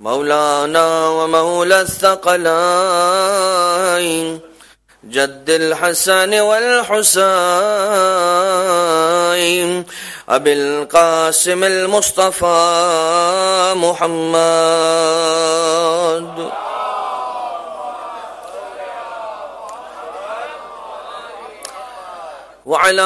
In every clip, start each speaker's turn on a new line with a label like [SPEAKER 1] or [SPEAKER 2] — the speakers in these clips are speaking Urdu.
[SPEAKER 1] مولانا ومولى الثقلين جد الحسن والحسين أبي القاسم المصطفى محمد وعلى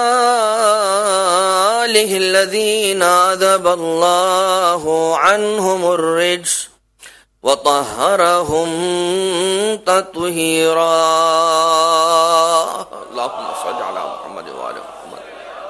[SPEAKER 1] آله الذين أذهب الله عنهم الرجس وطهرهم تطهيرا اللهم صل على محمد وآل محمد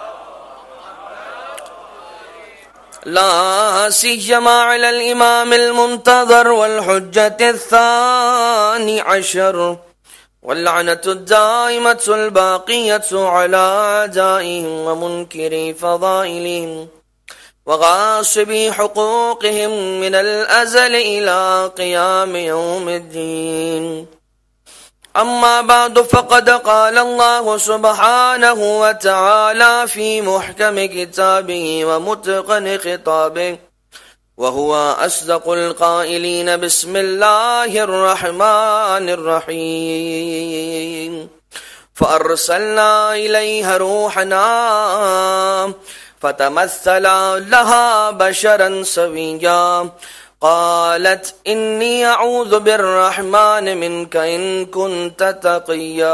[SPEAKER 1] لا سيما على الإمام المنتظر والحجة الثاني عشر واللعنة الدائمة الباقية على أعدائهم ومنكري فضائلهم وغاصبي حقوقهم من الأزل إلى قيام يوم الدين أما بعد فقد قال الله سبحانه وتعالى في محكم كتابه ومتقن خطابه وهو أصدق القائلين بسم الله الرحمن الرحيم فأرسلنا إليها روحنا فتمثل لها بشرا سويا قالت إني أعوذ بالرحمن منك إن كنت تقيا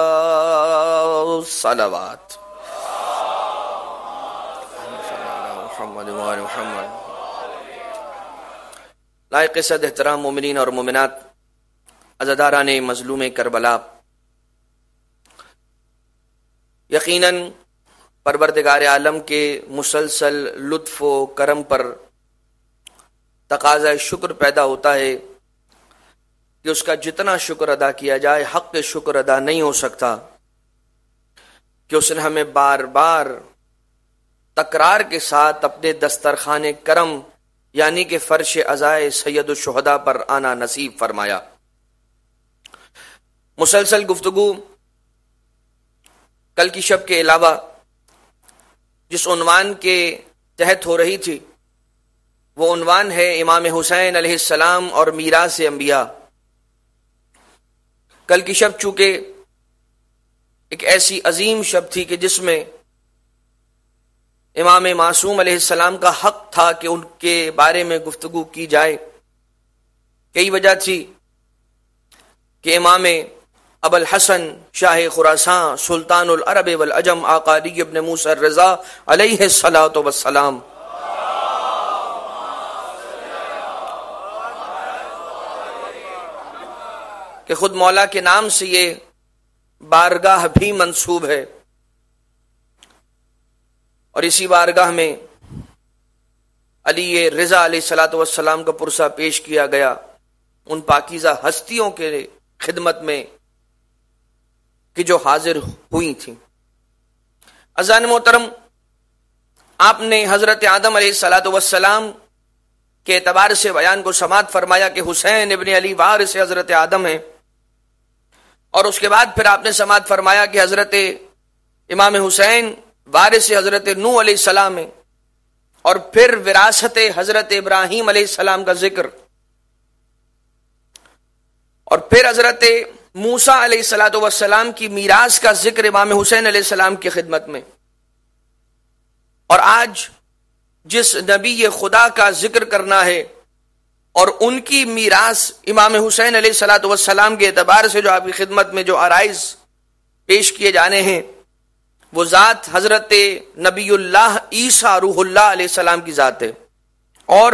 [SPEAKER 1] صلوات محمد وآل محمد لائق صد احترام مومنین اور مومنات، عزاداران مظلوم کربلا، یقیناً پروردگار عالم کے مسلسل لطف و کرم پر تقاضا شکر پیدا ہوتا ہے کہ اس کا جتنا شکر ادا کیا جائے حق شکر ادا نہیں ہو سکتا، کہ اس نے ہمیں بار بار تکرار کے ساتھ اپنے دسترخوان کرم یعنی کہ فرش عزائے سید الشہداء پر آنا نصیب فرمایا۔ مسلسل گفتگو کل کی شب کے علاوہ جس عنوان کے تحت ہو رہی تھی وہ عنوان ہے امام حسین علیہ السلام اور میراث انبیاء۔ کل کی شب چونکہ ایک ایسی عظیم شب تھی کہ جس میں امام معصوم علیہ السلام کا حق تھا کہ ان کے بارے میں گفتگو کی جائے، کئی وجہ تھی کہ امام ابو الحسن شاہ خراساں سلطان العرب والعجم آقا علی ابن موسیٰ الرضا علیہ الصلاۃ والسلام کہ خود مولا کے نام سے یہ بارگاہ بھی منسوب ہے، اور اسی بارگاہ میں علی رضا علیہ الصلاۃ والسلام کا پرسہ پیش کیا گیا ان پاکیزہ ہستیوں کے خدمت میں کہ جو حاضر ہوئی تھیں۔ عزیزان محترم، آپ نے حضرت آدم علیہ الصلاۃ والسلام کے اعتبار سے بیان کو سماعت فرمایا کہ حسین ابن علی وارث حضرت آدم ہیں، اور اس کے بعد پھر آپ نے سماعت فرمایا کہ حضرت امام حسین وارث حضرت نوح علیہ السلام ہیں، اور پھر وراثت حضرت ابراہیم علیہ السلام کا ذکر، اور پھر حضرت موسیٰ علیہ الصلاۃ والسلام کی میراث کا ذکر امام حسین علیہ السلام کی خدمت میں، اور آج جس نبی خدا کا ذکر کرنا ہے اور ان کی میراث امام حسین علیہ الصلاۃ والسلام کے اعتبار سے جو آپ کی خدمت میں جو عرائض پیش کیے جانے ہیں وہ ذات حضرت نبی اللہ عیسیٰ روح اللہ علیہ السلام کی ذات ہے، اور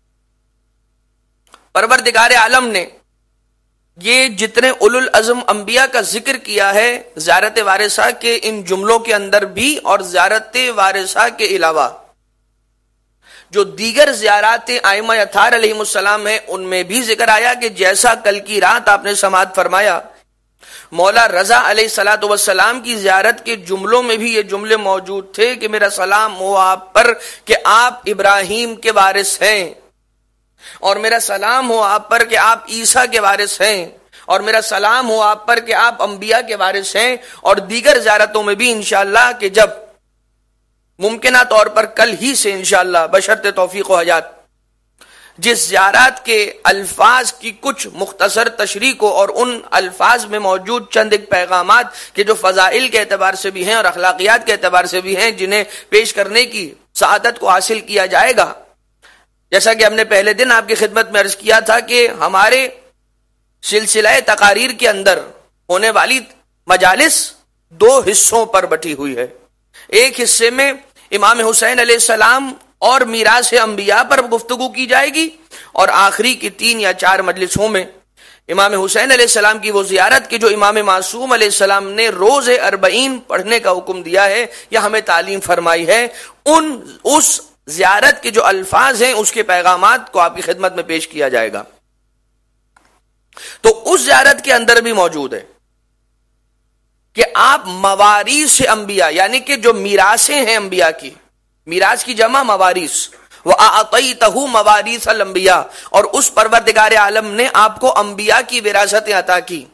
[SPEAKER 1] پروردگار عالم نے یہ جتنے اولو العزم انبیاء کا ذکر کیا ہے زیارت وارثہ کے ان جملوں کے اندر بھی، اور زیارت وارثہ کے علاوہ جو دیگر زیارات ائمہ اطہار علیہ السلام ہیں ان میں بھی ذکر آیا کہ جیسا کل کی رات آپ نے سماعت فرمایا مولا رضا علیہ الصلاۃ والسلام کی زیارت کے جملوں میں بھی یہ جملے موجود تھے کہ میرا سلام ہو آپ پر کہ آپ ابراہیم کے وارث ہیں، اور میرا سلام ہو آپ پر کہ آپ عیسیٰ کے وارث ہیں، اور میرا سلام ہو آپ پر کہ آپ انبیاء کے وارث ہیں، اور دیگر زیارتوں میں بھی انشاءاللہ کہ جب ممکنہ طور پر کل ہی سے انشاءاللہ بشرط توفیق و حیات جس زیارت کے الفاظ کی کچھ مختصر تشریح کو اور ان الفاظ میں موجود چند ایک پیغامات کہ جو فضائل کے اعتبار سے بھی ہیں اور اخلاقیات کے اعتبار سے بھی ہیں جنہیں پیش کرنے کی سعادت کو حاصل کیا جائے گا. جیسا کہ ہم نے پہلے دن آپ کی خدمت میں عرض کیا تھا کہ ہمارے سلسلہ تقاریر کے اندر ہونے والی مجالس 2 حصوں پر بٹی ہوئی ہے. ایک حصے میں امام حسین علیہ السلام اور میراث انبیاء پر گفتگو کی جائے گی، اور آخری کی 3 یا 4 مجلسوں میں امام حسین علیہ السلام کی وہ زیارت کی جو امام معصوم علیہ السلام نے روز 40 پڑھنے کا حکم دیا ہے یا ہمیں تعلیم فرمائی ہے، اس زیارت کے جو الفاظ ہیں اس کے پیغامات کو آپ کی خدمت میں پیش کیا جائے گا. تو اس زیارت کے اندر بھی موجود ہے کہ آپ مواریث انبیاء یعنی کہ جو میراثیں ہیں انبیاء کی، میراث کی جمع مواریث، وَأَعْطَيْتَهُ مَوَارِيثَ الْأَنْبِيَاء، اور اس پروردگار عالم نے آپ کو انبیاء کی وراثتیں عطا کی.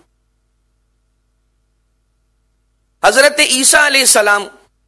[SPEAKER 1] حضرت عیسیٰ علیہ السلام،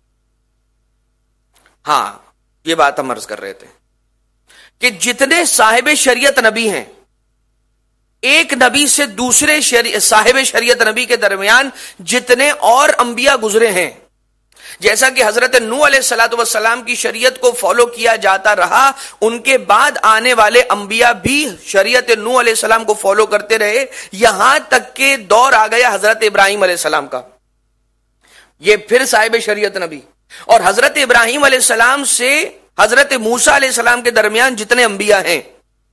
[SPEAKER 1] ہاں یہ بات ہم عرض کر رہے تھے کہ جتنے صاحب شریعت نبی ہیں، ایک نبی سے دوسرے صاحب شریعت نبی کے درمیان جتنے اور انبیاء گزرے ہیں، جیسا کہ حضرت نوح علیہ الصلوۃ والسلام کی شریعت کو فالو کیا جاتا رہا، ان کے بعد آنے والے انبیاء بھی شریعت نوح علیہ السلام کو فالو کرتے رہے، یہاں تک کہ دور آ گیا حضرت ابراہیم علیہ السلام کا، یہ پھر صاحب شریعت نبی. اور حضرت ابراہیم علیہ السلام سے حضرت موسیٰ علیہ السلام کے درمیان جتنے انبیاء ہیں،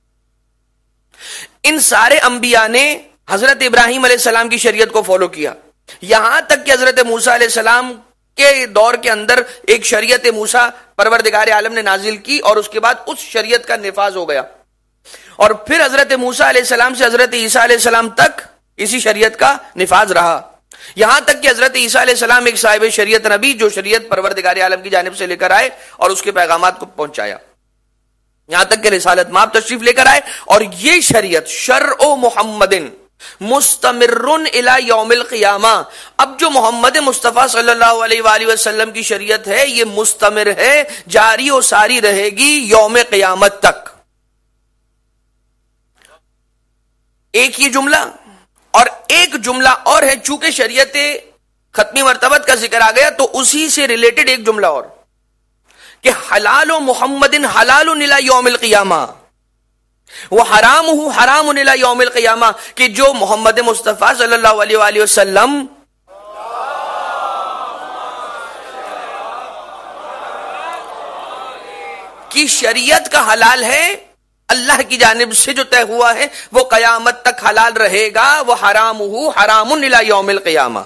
[SPEAKER 1] ان سارے انبیاء نے حضرت ابراہیم علیہ السلام کی شریعت کو فالو کیا، یہاں تک کہ حضرت موسیٰ علیہ السلام کے دور کے اندر ایک شریعت موسیٰ پروردگار عالم نے نازل کی، اور اس کے بعد اس شریعت کا نفاذ ہو گیا. اور پھر حضرت موسیٰ علیہ السلام سے حضرت عیسیٰ علیہ السلام تک اسی شریعت کا نفاذ رہا، یہاں تک کہ حضرت عیسیٰ علیہ السلام ایک صاحب شریعت نبی جو شریعت پروردگار عالم کی جانب سے لے کر آئے اور اس کے پیغامات کو پہنچایا، یہاں تک کہ رسالت مآب تشریف لے کر آئے. اور یہ شریعت شرع محمد مستمر الی یوم القیامہ، اب جو محمد مصطفیٰ صلی اللہ علیہ وآلہ وسلم کی شریعت ہے یہ مستمر ہے، جاری و ساری رہے گی یوم قیامت تک. ایک یہ جملہ، اور ایک جملہ اور ہے، چونکہ شریعت ختمی مرتبت کا ذکر آ گیا تو اسی سے ریلیٹڈ ایک جملہ اور کہ حلال محمد حلال الی یوم القیامہ وحرامہ حرام الی یوم القیامہ، کہ جو محمد مصطفیٰ صلی اللہ علیہ وآلہ وسلم کی شریعت کا حلال ہے اللہ کی جانب سے جو طے ہوا ہے وہ قیامت تک حلال رہے گا، وہ حرام الی یوم القیامہ.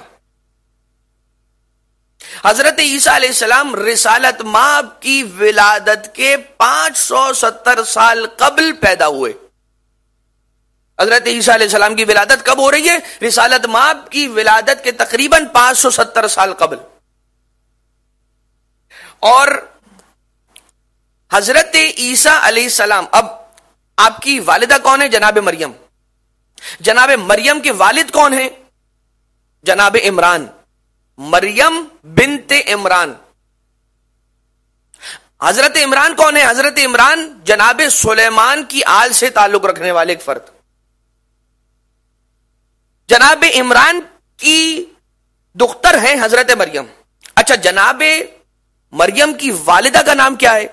[SPEAKER 1] حضرت عیسیٰ علیہ السلام رسالت مآب کی ولادت کے 570 سال قبل پیدا ہوئے. حضرت عیسیٰ علیہ السلام کی ولادت کب ہو رہی ہے؟ رسالت مآب کی ولادت کے تقریباً 570 سال قبل. اور حضرت عیسیٰ علیہ السلام، اب آپ کی والدہ کون ہے؟ جناب مریم. جناب مریم کے والد کون ہیں؟ جناب عمران. مریم بنت عمران. حضرت عمران کون ہے؟ حضرت عمران جناب سلیمان کی آل سے تعلق رکھنے والے ایک فرد. جناب عمران کی دختر ہیں حضرت مریم. اچھا، جناب مریم کی والدہ کا نام کیا ہے؟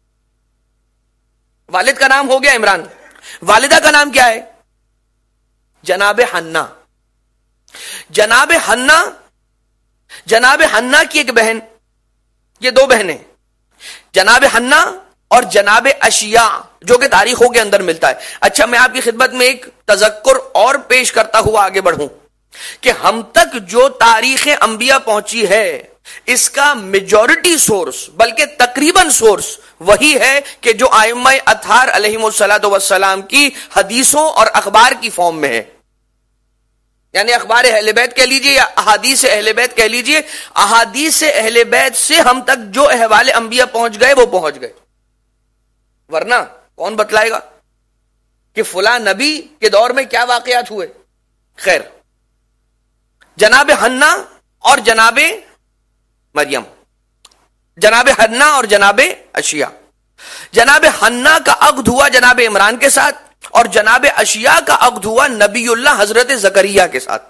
[SPEAKER 1] والد کا نام ہو گیا عمران، والدہ کا نام کیا ہے؟ جناب حنا. جناب حنا، جناب حنا کی ایک بہن، یہ 2 بہنیں، جناب حنا اور جناب اشیاء، جو کہ تاریخوں کے اندر ملتا ہے. اچھا، میں آپ کی خدمت میں ایک تذکر اور پیش کرتا ہوا آگے بڑھوں کہ ہم تک جو تاریخ انبیاء پہنچی ہے اس کا میجورٹی سورس، بلکہ تقریباً سورس وہی ہے کہ جو ائمہ اطہار علیہم الصلوۃ والسلام کی حدیثوں اور اخبار کی فارم میں ہے. یعنی اخبار اہل بیت کہہ لیجئے یا احادیث اہل بیت کہہ لیجئے، احادیث اہل بیت سے ہم تک جو احوال انبیاء پہنچ گئے وہ پہنچ گئے. ورنہ کون بتلائے گا کہ فلاں نبی کے دور میں کیا واقعات ہوئے؟ خیر، جناب حنا اور جناب مریم، جناب حنا اور جناب اشیاء، جناب حنا کا عقد ہوا جناب عمران کے ساتھ، اور جناب اشیا کا عقد ہوا نبی اللہ حضرت زکریا کے ساتھ۔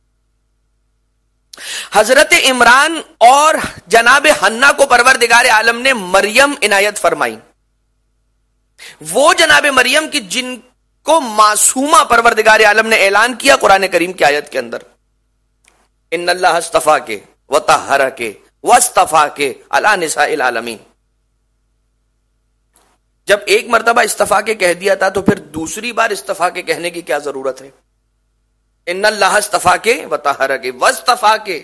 [SPEAKER 1] حضرت عمران اور جناب حنا کو پروردگار عالم نے مریم عنایت فرمائی، وہ جناب مریم کی جن کو معصومہ پروردگار عالم نے اعلان کیا قرآن کریم کی آیت کے اندر، ان اللہ اصطفاک وطہرک واصطفاک علی نساء العالمین۔ جب ایک مرتبہ استفا کے کہہ دیا تھا تو پھر دوسری بار استفا کے کہنے کی کیا ضرورت ہے؟ ان اللہ استفا کے وطہرک واصطفا کے،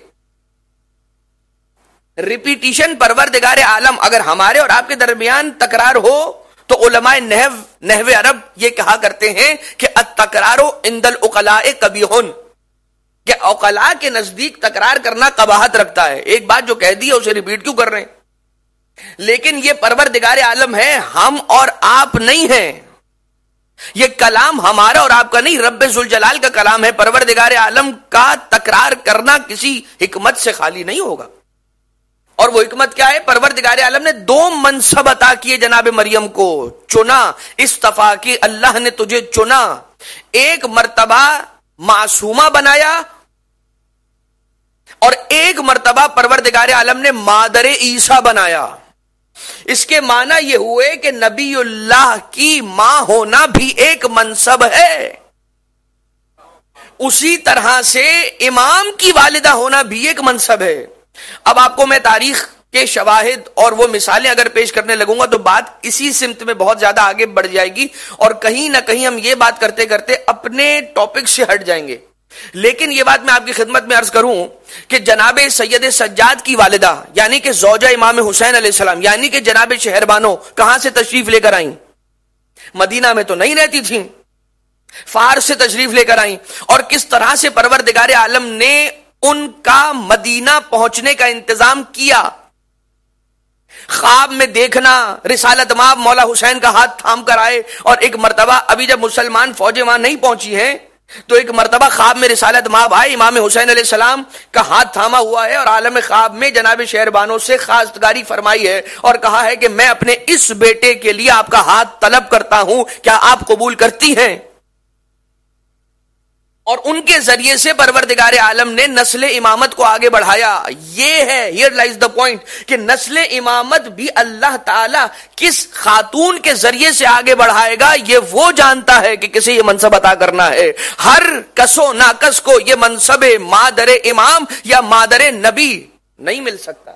[SPEAKER 1] ریپیٹیشن پروردگار عالم۔ اگر ہمارے اور آپ کے درمیان تکرار ہو تو علماء نحو عرب یہ کہا کرتے ہیں کہ التکرار عند العقلاء قبیح، کہ عقلاء کے نزدیک تکرار کرنا قباحت رکھتا ہے۔ ایک بات جو کہہ دی ہے اسے ریپیٹ کیوں کر رہے ہیں؟ لیکن یہ پروردگار عالم ہے، ہم اور آپ نہیں ہیں۔ یہ کلام ہمارا اور آپ کا نہیں، رب ذوالجلال کا کلام ہے۔ پروردگار عالم کا تکرار کرنا کسی حکمت سے خالی نہیں ہوگا۔ اور وہ حکمت کیا ہے؟ پروردگار عالم نے دو منصب عطا کیے جناب مریم کو، چنا، استفا کی، اللہ نے تجھے چنا، ایک مرتبہ معصومہ بنایا اور ایک مرتبہ پروردگار عالم نے مادر عیسیٰ بنایا۔ اس کے معنی یہ ہوئے کہ نبی اللہ کی ماں ہونا بھی ایک منصب ہے، اسی طرح سے امام کی والدہ ہونا بھی ایک منصب ہے۔ اب آپ کو میں تاریخ کے شواہد اور وہ مثالیں اگر پیش کرنے لگوں گا تو بات اسی سمت میں بہت زیادہ آگے بڑھ جائے گی، اور کہیں نہ کہیں ہم یہ بات کرتے کرتے اپنے ٹاپک سے ہٹ جائیں گے۔ لیکن یہ بات میں آپ کی خدمت میں عرض کروں کہ جناب سید سجاد کی والدہ یعنی کہ زوجہ امام حسین علیہ السلام یعنی کہ جناب شہربانو کہاں سے تشریف لے کر آئیں؟ مدینہ میں تو نہیں رہتی تھیں، فارس سے تشریف لے کر آئیں، اور کس طرح سے پروردگار عالم نے ان کا مدینہ پہنچنے کا انتظام کیا۔ خواب میں دیکھنا، رسالت مآب مولا حسین کا ہاتھ تھام کر آئے، اور ایک مرتبہ ابھی جب مسلمان فوجیں وہاں نہیں پہنچی ہیں تو ایک مرتبہ خواب میں رسالت مآب آئے، امام حسین علیہ السلام کا ہاتھ تھاما ہوا ہے، اور عالم خواب میں جناب شہربانوں سے خواستگاری فرمائی ہے اور کہا ہے کہ میں اپنے اس بیٹے کے لیے آپ کا ہاتھ طلب کرتا ہوں، کیا آپ قبول کرتی ہیں؟ اور ان کے ذریعے سے پروردگار عالم نے نسل امامت کو آگے بڑھایا۔ یہ ہے ہیئر لائز دا پوائنٹ کہ نسل امامت بھی اللہ تعالی کس خاتون کے ذریعے سے آگے بڑھائے گا یہ وہ جانتا ہے کہ کسے یہ منصب عطا کرنا ہے۔ ہر کس و ناکس کو یہ منصب مادر امام یا مادر نبی نہیں مل سکتا۔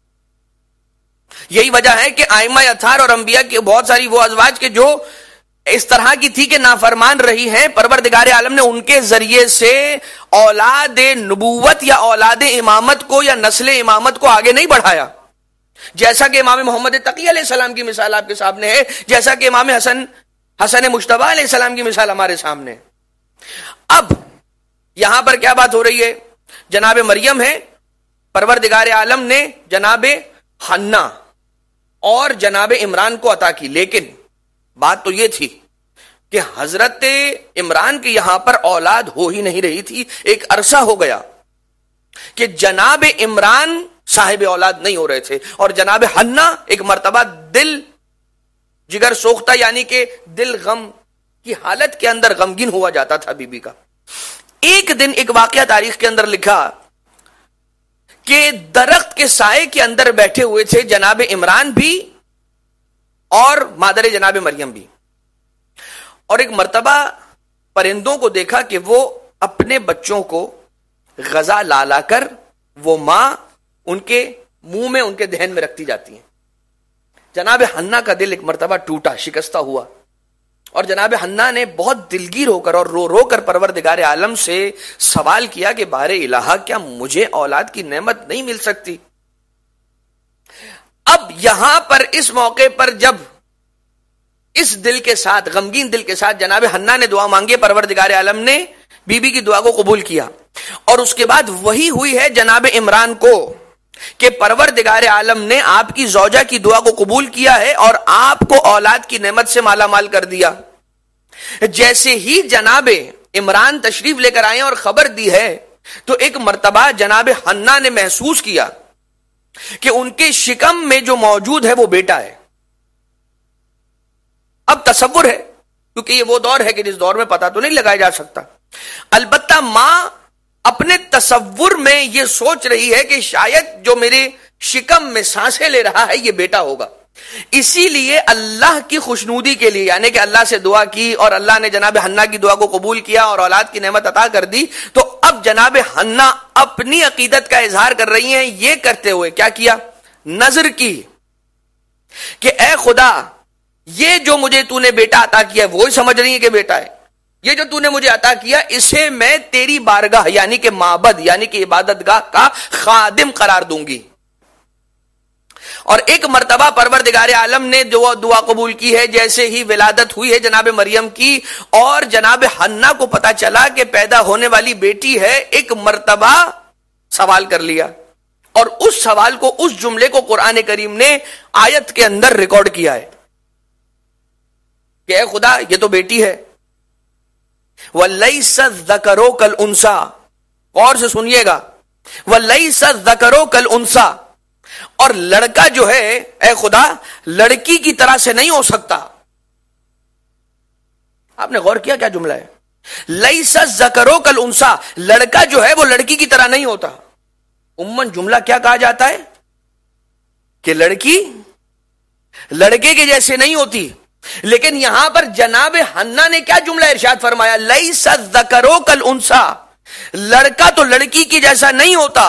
[SPEAKER 1] یہی وجہ ہے کہ ائمہ اطہار اور انبیاء کے بہت ساری وہ ازواج کے جو اس طرح کی تھی کہ نافرمان رہی ہیں، پروردگار عالم نے ان کے ذریعے سے اولاد نبوت یا اولاد امامت کو یا نسل امامت کو آگے نہیں بڑھایا، جیسا کہ امام محمد تقی علیہ السلام کی مثال آپ کے سامنے ہے، جیسا کہ امام حسن مجتبی علیہ السلام کی مثال ہمارے سامنے۔ اب یہاں پر کیا بات ہو رہی ہے؟ جناب مریم ہے، پروردگار عالم نے جناب حنا اور جناب عمران کو عطا کی، لیکن بات تو یہ تھی کہ حضرت عمران کے یہاں پر اولاد ہو ہی نہیں رہی تھی۔ ایک عرصہ ہو گیا کہ جناب عمران صاحب اولاد نہیں ہو رہے تھے، اور جناب حنا ایک مرتبہ دل جگر سوختہ یعنی کہ دل غم کی حالت کے اندر غمگین ہوا جاتا تھا بی بی کا۔ ایک دن ایک واقعہ تاریخ کے اندر لکھا کہ درخت کے سائے کے اندر بیٹھے ہوئے تھے جناب عمران بھی اور مادر جناب مریم بھی، اور ایک مرتبہ پرندوں کو دیکھا کہ وہ اپنے بچوں کو غذا لا لا کر وہ ماں ان کے منہ میں ان کے دہن میں رکھتی جاتی ہیں۔ جناب حنا کا دل ایک مرتبہ ٹوٹا، شکستہ ہوا، اور جناب حنا نے بہت دلگیر ہو کر اور رو رو کر پروردگار عالم سے سوال کیا کہ بارے الہ کیا مجھے اولاد کی نعمت نہیں مل سکتی؟ اب یہاں پر اس موقع پر جب اس دل کے ساتھ غمگین دل کے ساتھ جناب حنا نے دعا مانگی، پروردگار عالم نے بی بی کی دعا کو قبول کیا، اور اس کے بعد وہی ہوئی ہے جناب عمران کو کہ پروردگار عالم نے آپ کی زوجہ کی دعا کو قبول کیا ہے اور آپ کو اولاد کی نعمت سے مالا مال کر دیا۔ جیسے ہی جناب عمران تشریف لے کر آئے اور خبر دی ہے تو ایک مرتبہ جناب حنا نے محسوس کیا کہ ان کے شکم میں جو موجود ہے وہ بیٹا ہے، اب تصور ہے، کیونکہ یہ وہ دور ہے کہ جس دور میں پتہ تو نہیں لگایا جا سکتا، البتہ ماں اپنے تصور میں یہ سوچ رہی ہے کہ شاید جو میرے شکم میں سانسیں لے رہا ہے یہ بیٹا ہوگا. اسی لیے اللہ کی خوشنودی کے لیے، یعنی کہ اللہ سے دعا کی اور اللہ نے جناب حنا کی دعا کو قبول کیا اور اولاد کی نعمت عطا کر دی، تو اب جناب حنا اپنی عقیدت کا اظہار کر رہی ہیں. یہ کرتے ہوئے کیا کیا؟ نظر کی کہ اے خدا، یہ جو مجھے تو نے بیٹا عطا کیا ہے وہی سمجھ رہی ہے کہ بیٹا ہے، یہ جو تو نے مجھے عطا کیا اسے میں تیری بارگاہ یعنی کہ معبد یعنی کہ عبادت گاہ کا خادم قرار دوں گی. اور ایک مرتبہ پروردگار عالم نے جو دعا قبول کی ہے، جیسے ہی ولادت ہوئی ہے جناب مریم کی اور جناب حنا کو پتا چلا کہ پیدا ہونے والی بیٹی ہے، ایک مرتبہ سوال کر لیا، اور اس سوال کو، اس جملے کو قرآن کریم نے آیت کے اندر ریکارڈ کیا ہے کہ اے خدا یہ تو بیٹی ہے. وَلَيْسَ الذَّكَرُ كَالْأُنثَىٰ، غور سے سنیے گا، وَلَيْسَ الذَّكَرُ كَالْأُنثَىٰ، اور لڑکا جو ہے اے خدا لڑکی کی طرح سے نہیں ہو سکتا. آپ نے غور کیا کیا جملہ ہے؟ لَيْسَ الذَّكَرُ كَالْأُنثَىٰ، لڑکا جو ہے وہ لڑکی کی طرح نہیں ہوتا. عموماً جملہ کیا کہا جاتا ہے کہ لڑکی لڑکے کے جیسے نہیں ہوتی، لیکن یہاں پر جناب حنا نے کیا جملہ ارشاد فرمایا؟ لَيْسَ الذَّكَرُ كَالْأُنثَىٰ، لڑکا تو لڑکی کی جیسا نہیں ہوتا،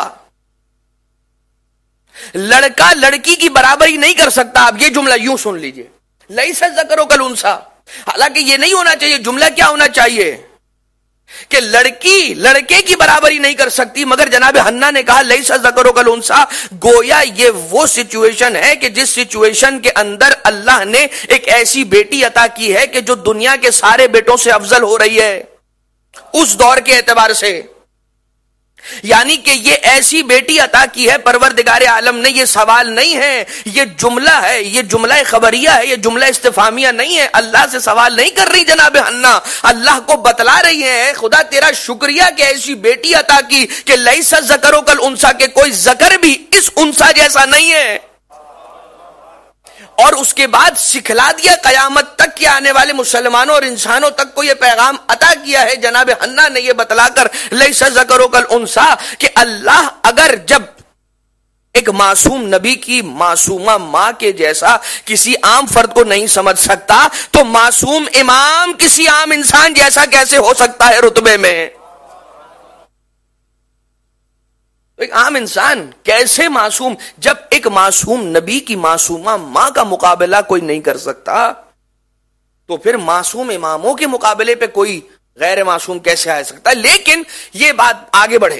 [SPEAKER 1] لڑکا لڑکی کی برابری نہیں کر سکتا. آپ یہ جملہ یوں سن لیجئے، لَيْسَ الذَّكَرُ كَالْأُنثَىٰ. حالانکہ یہ نہیں ہونا چاہیے، جملہ کیا ہونا چاہیے کہ لڑکی لڑکے کی برابری نہیں کر سکتی، مگر جناب حنا نے کہا لَيْسَ الذَّكَرُ كَالْأُنثَىٰ. گویا یہ وہ سچویشن ہے کہ جس سچویشن کے اندر اللہ نے ایک ایسی بیٹی عطا کی ہے کہ جو دنیا کے سارے بیٹوں سے افضل ہو رہی ہے اس دور کے اعتبار سے. یعنی کہ یہ ایسی بیٹی عطا کی ہے پروردگار عالم نے. یہ سوال نہیں ہے، یہ جملہ ہے، یہ جملہ خبریہ ہے، یہ جملہ استفہامیہ نہیں ہے. اللہ سے سوال نہیں کر رہی جناب حنا، اللہ کو بتلا رہی ہے خدا تیرا شکریہ کہ ایسی بیٹی عطا کی کہ لَيْسَ الذَّكَرُ كَالْأُنثَىٰ، کہ کوئی ذکر بھی اس انثیٰ جیسا نہیں ہے. اور اس کے بعد سکھلا دیا قیامت تک کے آنے والے مسلمانوں اور انسانوں تک کو یہ پیغام عطا کیا ہے جناب حنا نے یہ بتلا کر لَيْسَ الذَّكَرُ كَالْأُنثَىٰ کہ اللہ اگر جب ایک معصوم نبی کی معصومہ ماں کے جیسا کسی عام فرد کو نہیں سمجھ سکتا تو معصوم امام کسی عام انسان جیسا کیسے ہو سکتا ہے رتبے میں؟ ایک عام انسان کیسے معصوم؟ جب ایک معصوم نبی کی معصومہ ماں کا مقابلہ کوئی نہیں کر سکتا تو پھر معصوم اماموں کے مقابلے پہ کوئی غیر معصوم کیسے آ سکتا ہے؟ لیکن یہ بات آگے بڑھے،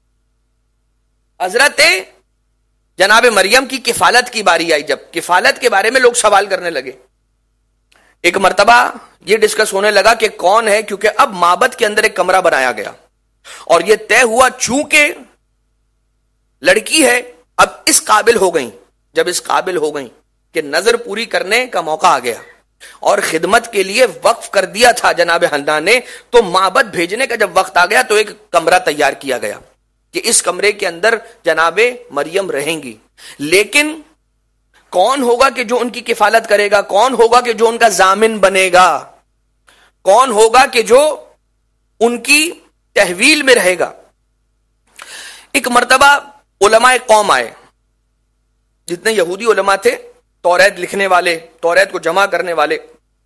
[SPEAKER 1] حضرت جناب مریم کی کفالت کی باری آئی. جب کفالت کے بارے میں لوگ سوال کرنے لگے، ایک مرتبہ یہ ڈسکس ہونے لگا کہ کون ہے، کیونکہ اب معبد کے اندر ایک کمرہ بنایا گیا اور یہ طے ہوا چونکہ لڑکی ہے اب اس قابل ہو گئی. جب اس قابل ہو گئی کہ نظر پوری کرنے کا موقع آ گیا اور خدمت کے لیے وقف کر دیا تھا جناب حنا نے، تو معبد بھیجنے کا جب وقت آ گیا تو ایک کمرہ تیار کیا گیا کہ اس کمرے کے اندر جناب مریم رہیں گی. لیکن کون ہوگا کہ جو ان کی کفالت کرے گا؟ کون ہوگا کہ جو ان کا ضامن بنے گا؟ کون ہوگا کہ جو ان کی تحویل میں رہے گا؟ ایک مرتبہ علماء قوم آئے، جتنے یہودی علماء تھے، توریت لکھنے والے، توریت کو جمع کرنے والے،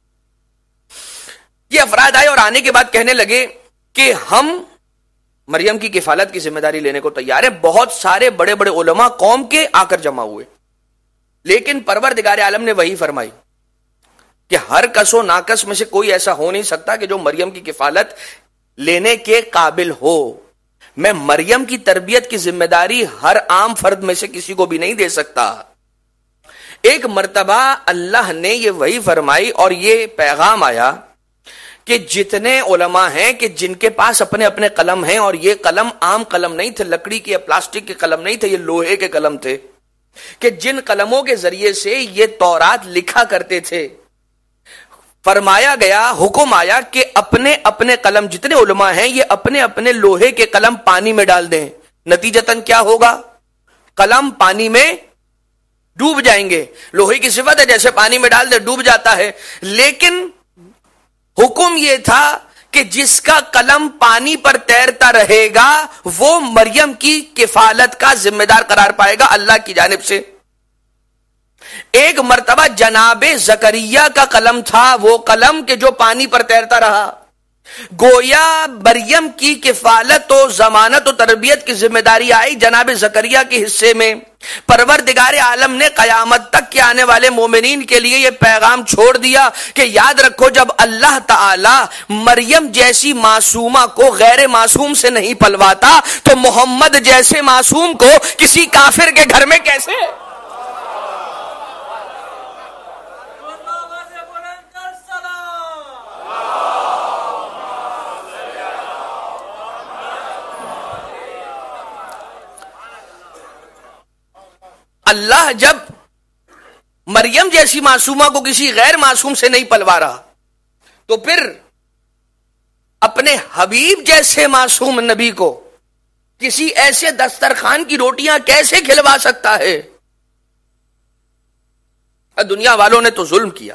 [SPEAKER 1] یہ افراد آئے اور آنے کے بعد کہنے لگے کہ ہم مریم کی کفالت کی ذمہ داری لینے کو تیار ہیں. بہت سارے بڑے بڑے علماء قوم کے آ کر جمع ہوئے، لیکن پروردگار عالم نے وہی فرمائی کہ ہر کس و ناکس میں سے کوئی ایسا ہو نہیں سکتا کہ جو مریم کی کفالت لینے کے قابل ہو. میں مریم کی تربیت کی ذمہ داری ہر عام فرد میں سے کسی کو بھی نہیں دے سکتا. ایک مرتبہ اللہ نے یہ وحی فرمائی اور یہ پیغام آیا کہ جتنے علماء ہیں کہ جن کے پاس اپنے اپنے قلم ہیں، اور یہ قلم عام قلم نہیں تھے، لکڑی کے یا پلاسٹک کے قلم نہیں تھے، یہ لوہے کے قلم تھے، کہ جن قلموں کے ذریعے سے یہ تورات لکھا کرتے تھے، فرمایا گیا، حکم آیا کہ اپنے اپنے قلم، جتنے علماء ہیں یہ اپنے اپنے لوہے کے قلم پانی میں ڈال دیں. نتیجتاً کیا ہوگا؟ قلم پانی میں ڈوب جائیں گے. لوہے کی صفت ہے جیسے پانی میں ڈال دے ڈوب جاتا ہے. لیکن حکم یہ تھا کہ جس کا قلم پانی پر تیرتا رہے گا وہ مریم کی کفالت کا ذمہ دار قرار پائے گا اللہ کی جانب سے. ایک مرتبہ جناب زکریا کا قلم تھا، وہ قلم کہ جو پانی پر تیرتا رہا. گویا مریم کی کفالت و ضمانت و تربیت کی ذمہ داری آئی جناب زکریا کے حصے میں. پروردگار عالم نے قیامت تک کے آنے والے مومنین کے لیے یہ پیغام چھوڑ دیا کہ یاد رکھو جب اللہ تعالی مریم جیسی معصومہ کو غیر معصوم سے نہیں پلواتا تو محمد جیسے معصوم کو کسی کافر کے گھر میں کیسے؟ اللہ جب مریم جیسی معصومہ کو کسی غیر معصوم سے نہیں پلوا رہا تو پھر اپنے حبیب جیسے معصوم نبی کو کسی ایسے دسترخوان کی روٹیاں کیسے کھلوا سکتا ہے؟ دنیا والوں نے تو ظلم کیا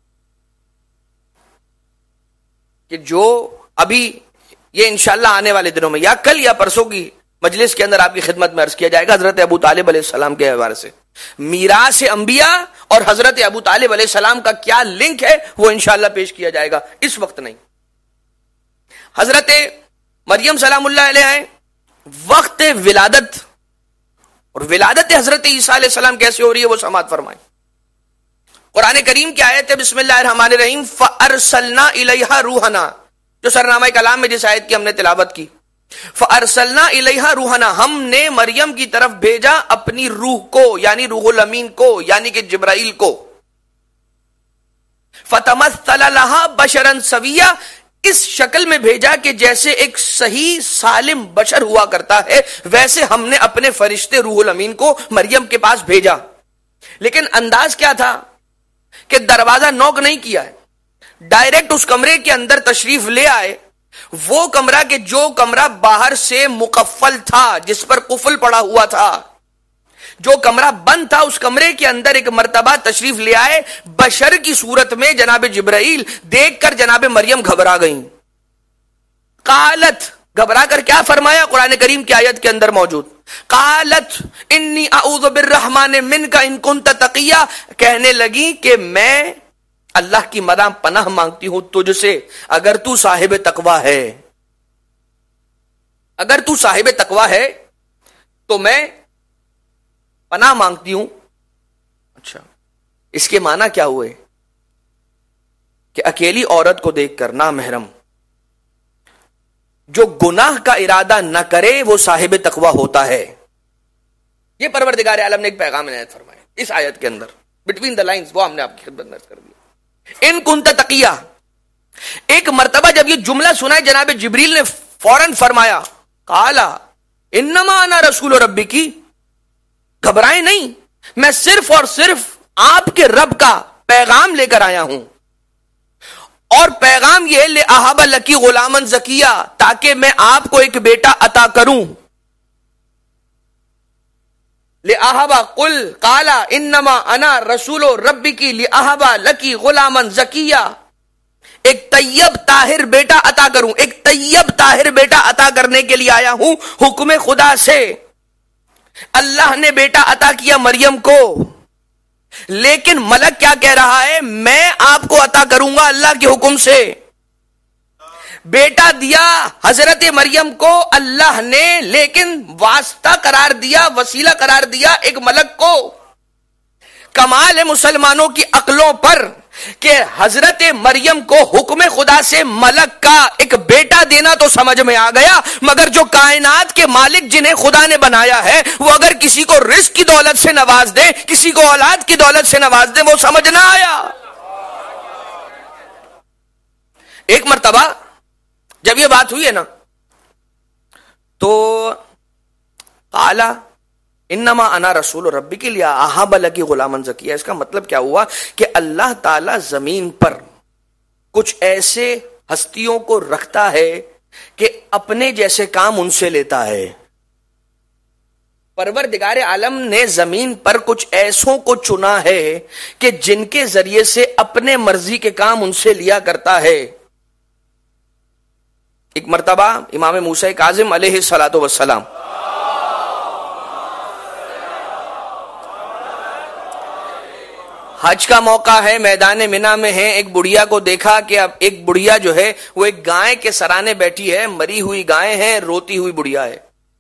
[SPEAKER 1] کہ جو ابھی یہ انشاءاللہ آنے والے دنوں میں یا کل یا پرسوں کی مجلس کے اندر آپ کی خدمت میں عرض کیا جائے گا حضرت ابو طالب علیہ السلام کے حوالے سے میراث انبیاء اور حضرت ابو طالب علیہ السلام کا کیا لنک ہے وہ انشاءاللہ پیش کیا جائے گا، اس وقت نہیں. حضرت مریم سلام اللہ علیہ آئے وقت ولادت، اور ولادت حضرت عیسیٰ علیہ السلام کیسے ہو رہی ہے وہ سماعت فرمائیں. قرآن کریم کی آیت ہے بسم اللہ الرحمن الرحیم فَأَرْسَلْنَا إِلَيْهَا رُوحَنَا، جو سرنامہ کلام میں جس آیت کی ہم نے تلاوت کی. فَأَرْسَلْنَا إِلَيْهَا رُوحَنَا، ہم نے مریم کی طرف بھیجا اپنی روح کو، یعنی روح الامین کو، یعنی کہ جبرائیل کو. فَتَمَثَّلَ لَهَا بَشَرًا سَوِيًّا، اس شکل میں بھیجا کہ جیسے ایک صحیح سالم بشر ہوا کرتا ہے ویسے ہم نے اپنے فرشتے روح الامین کو مریم کے پاس بھیجا. لیکن انداز کیا تھا کہ دروازہ نوک نہیں کیا ہے، ڈائریکٹ اس کمرے کے اندر تشریف لے آئے. وہ کمرہ کہ جو کمرہ باہر سے مقفل تھا، جس پر قفل پڑا ہوا تھا، جو کمرہ بند تھا، اس کمرے کے اندر ایک مرتبہ تشریف لے آئے بشر کی صورت میں جناب جبرائیل. دیکھ کر جناب مریم گھبرا گئیں. قالت، گھبرا کر کیا فرمایا قرآن کریم کی آیت کے اندر موجود، قالت انی اعوذ بالرحمن منک ان کنت تقیا، کہنے لگی کہ میں اللہ کی مدام پناہ مانگتی ہوں تجھ سے اگر تو صاحب تقوی ہے. اگر تو صاحب تقوی ہے تو میں پناہ مانگتی ہوں. اچھا، اس کے معنی کیا ہوئے کہ اکیلی عورت کو دیکھ کر نامحرم جو گناہ کا ارادہ نہ کرے وہ صاحب تقوی ہوتا ہے. یہ پروردگار عالم نے ایک پیغام عنایت فرمایا اس آیت کے اندر بٹوین دا لائنز، وہ ہم نے آپ کی خدمت میں کر دیا. ان کنت تقیہ، ایک مرتبہ جب یہ جملہ سنا جناب جبریل نے فوراً فرمایا قالا انما انا رسول ربی کی، گھبرائیں نہیں، میں صرف اور صرف آپ کے رب کا پیغام لے کر آیا ہوں. اور پیغام یہ لأہب لکی غلاما زکیہ، تاکہ میں آپ کو ایک بیٹا عطا کروں. لأہب قل قالا انما انا رسول ربک لأہب لکی غلاما زکیہ، ایک طیب طاہر بیٹا عطا کروں. ایک طیب طاہر بیٹا عطا کرنے کے لیے آیا ہوں حکم خدا سے. اللہ نے بیٹا عطا کیا مریم کو، لیکن ملک کیا کہہ رہا ہے، میں آپ کو عطا کروں گا اللہ کے حکم سے. بیٹا دیا حضرت مریم کو اللہ نے، لیکن واسطہ قرار دیا، وسیلہ قرار دیا ایک ملک کو. کمال ہے مسلمانوں کی عقلوں پر کہ حضرت مریم کو حکم خدا سے ملک کا ایک بیٹا دینا تو سمجھ میں آ گیا، مگر جو کائنات کے مالک جنہیں خدا نے بنایا ہے وہ اگر کسی کو رزق کی دولت سے نواز دے، کسی کو اولاد کی دولت سے نواز دے، وہ سمجھ نہ آیا. ایک مرتبہ جب یہ بات ہوئی ہے نا تو قالا انما انا رسول ربی کے لیے احب لکی غلاما زکیہ، اس کا مطلب کیا ہوا کہ اللہ تعالی زمین پر کچھ ایسے ہستیوں کو رکھتا ہے کہ اپنے جیسے کام ان سے لیتا ہے. پروردگار عالم نے زمین پر کچھ ایسوں کو چنا ہے کہ جن کے ذریعے سے اپنے مرضی کے کام ان سے لیا کرتا ہے. ایک مرتبہ امام موسیٰ کاظم علیہ الصلوۃ والسلام حج کا موقع ہے، میدان منا میں ہیں، ایک بڑھیا کو دیکھا کہ اب ایک بڑھیا جو ہے وہ ایک گائے کے سرانے بیٹھی ہے، مری ہوئی گائے ہے، روتی ہوئی بڑھیا ہے.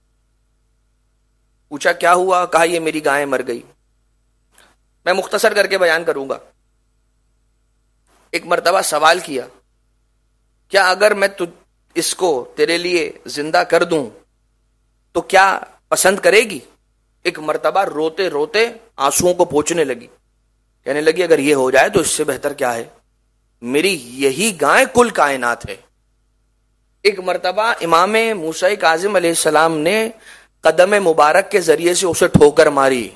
[SPEAKER 1] پوچھا کیا ہوا؟ کہا یہ میری گائے مر گئی. میں مختصر کر کے بیان کروں گا. ایک مرتبہ سوال کیا کیا اگر میں اس کو تیرے لیے زندہ کر دوں تو کیا پسند کرے گی؟ ایک مرتبہ روتے روتے آنسوؤں کو پوچھنے لگی، کہنے لگی اگر یہ ہو جائے تو اس سے بہتر کیا ہے، میری یہی گائے کل کائنات ہے. ایک مرتبہ امام موسیٰ کاظم علیہ السلام نے قدم مبارک کے ذریعے سے اسے ٹھوکر ماری.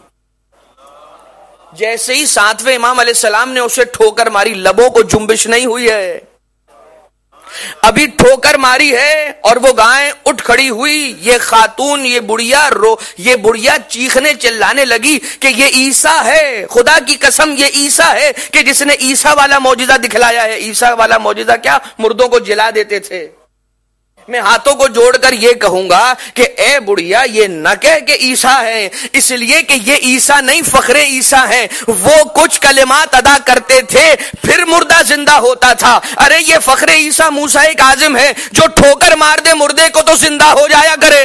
[SPEAKER 1] جیسے ہی ساتویں امام علیہ السلام نے اسے ٹھوکر ماری، لبوں کو جنبش نہیں ہوئی ہے، ابھی ٹھوکر ماری ہے اور وہ گائے اٹھ کھڑی ہوئی. یہ خاتون، یہ بڑھیا چیخنے چلانے لگی کہ یہ عیسیٰ ہے، خدا کی قسم یہ عیسیٰ ہے کہ جس نے عیسیٰ والا معجزہ دکھلایا ہے. عیسیٰ والا معجزہ کیا؟ مردوں کو جلا دیتے تھے. میں ہاتھوں کو جوڑ کر یہ کہوں گا کہ اے بڑھیا یہ نہ کہہ کہ عیسیٰ ہے، اس لیے کہ یہ عیسیٰ نہیں، فخر عیسیٰ ہیں. وہ کچھ کلمات ادا کرتے تھے پھر مردہ زندہ ہوتا تھا. ارے یہ فخر عیسیٰ موسیٰ کاظم ہے جو ٹھوکر مار دے مردے کو تو زندہ ہو جایا کرے.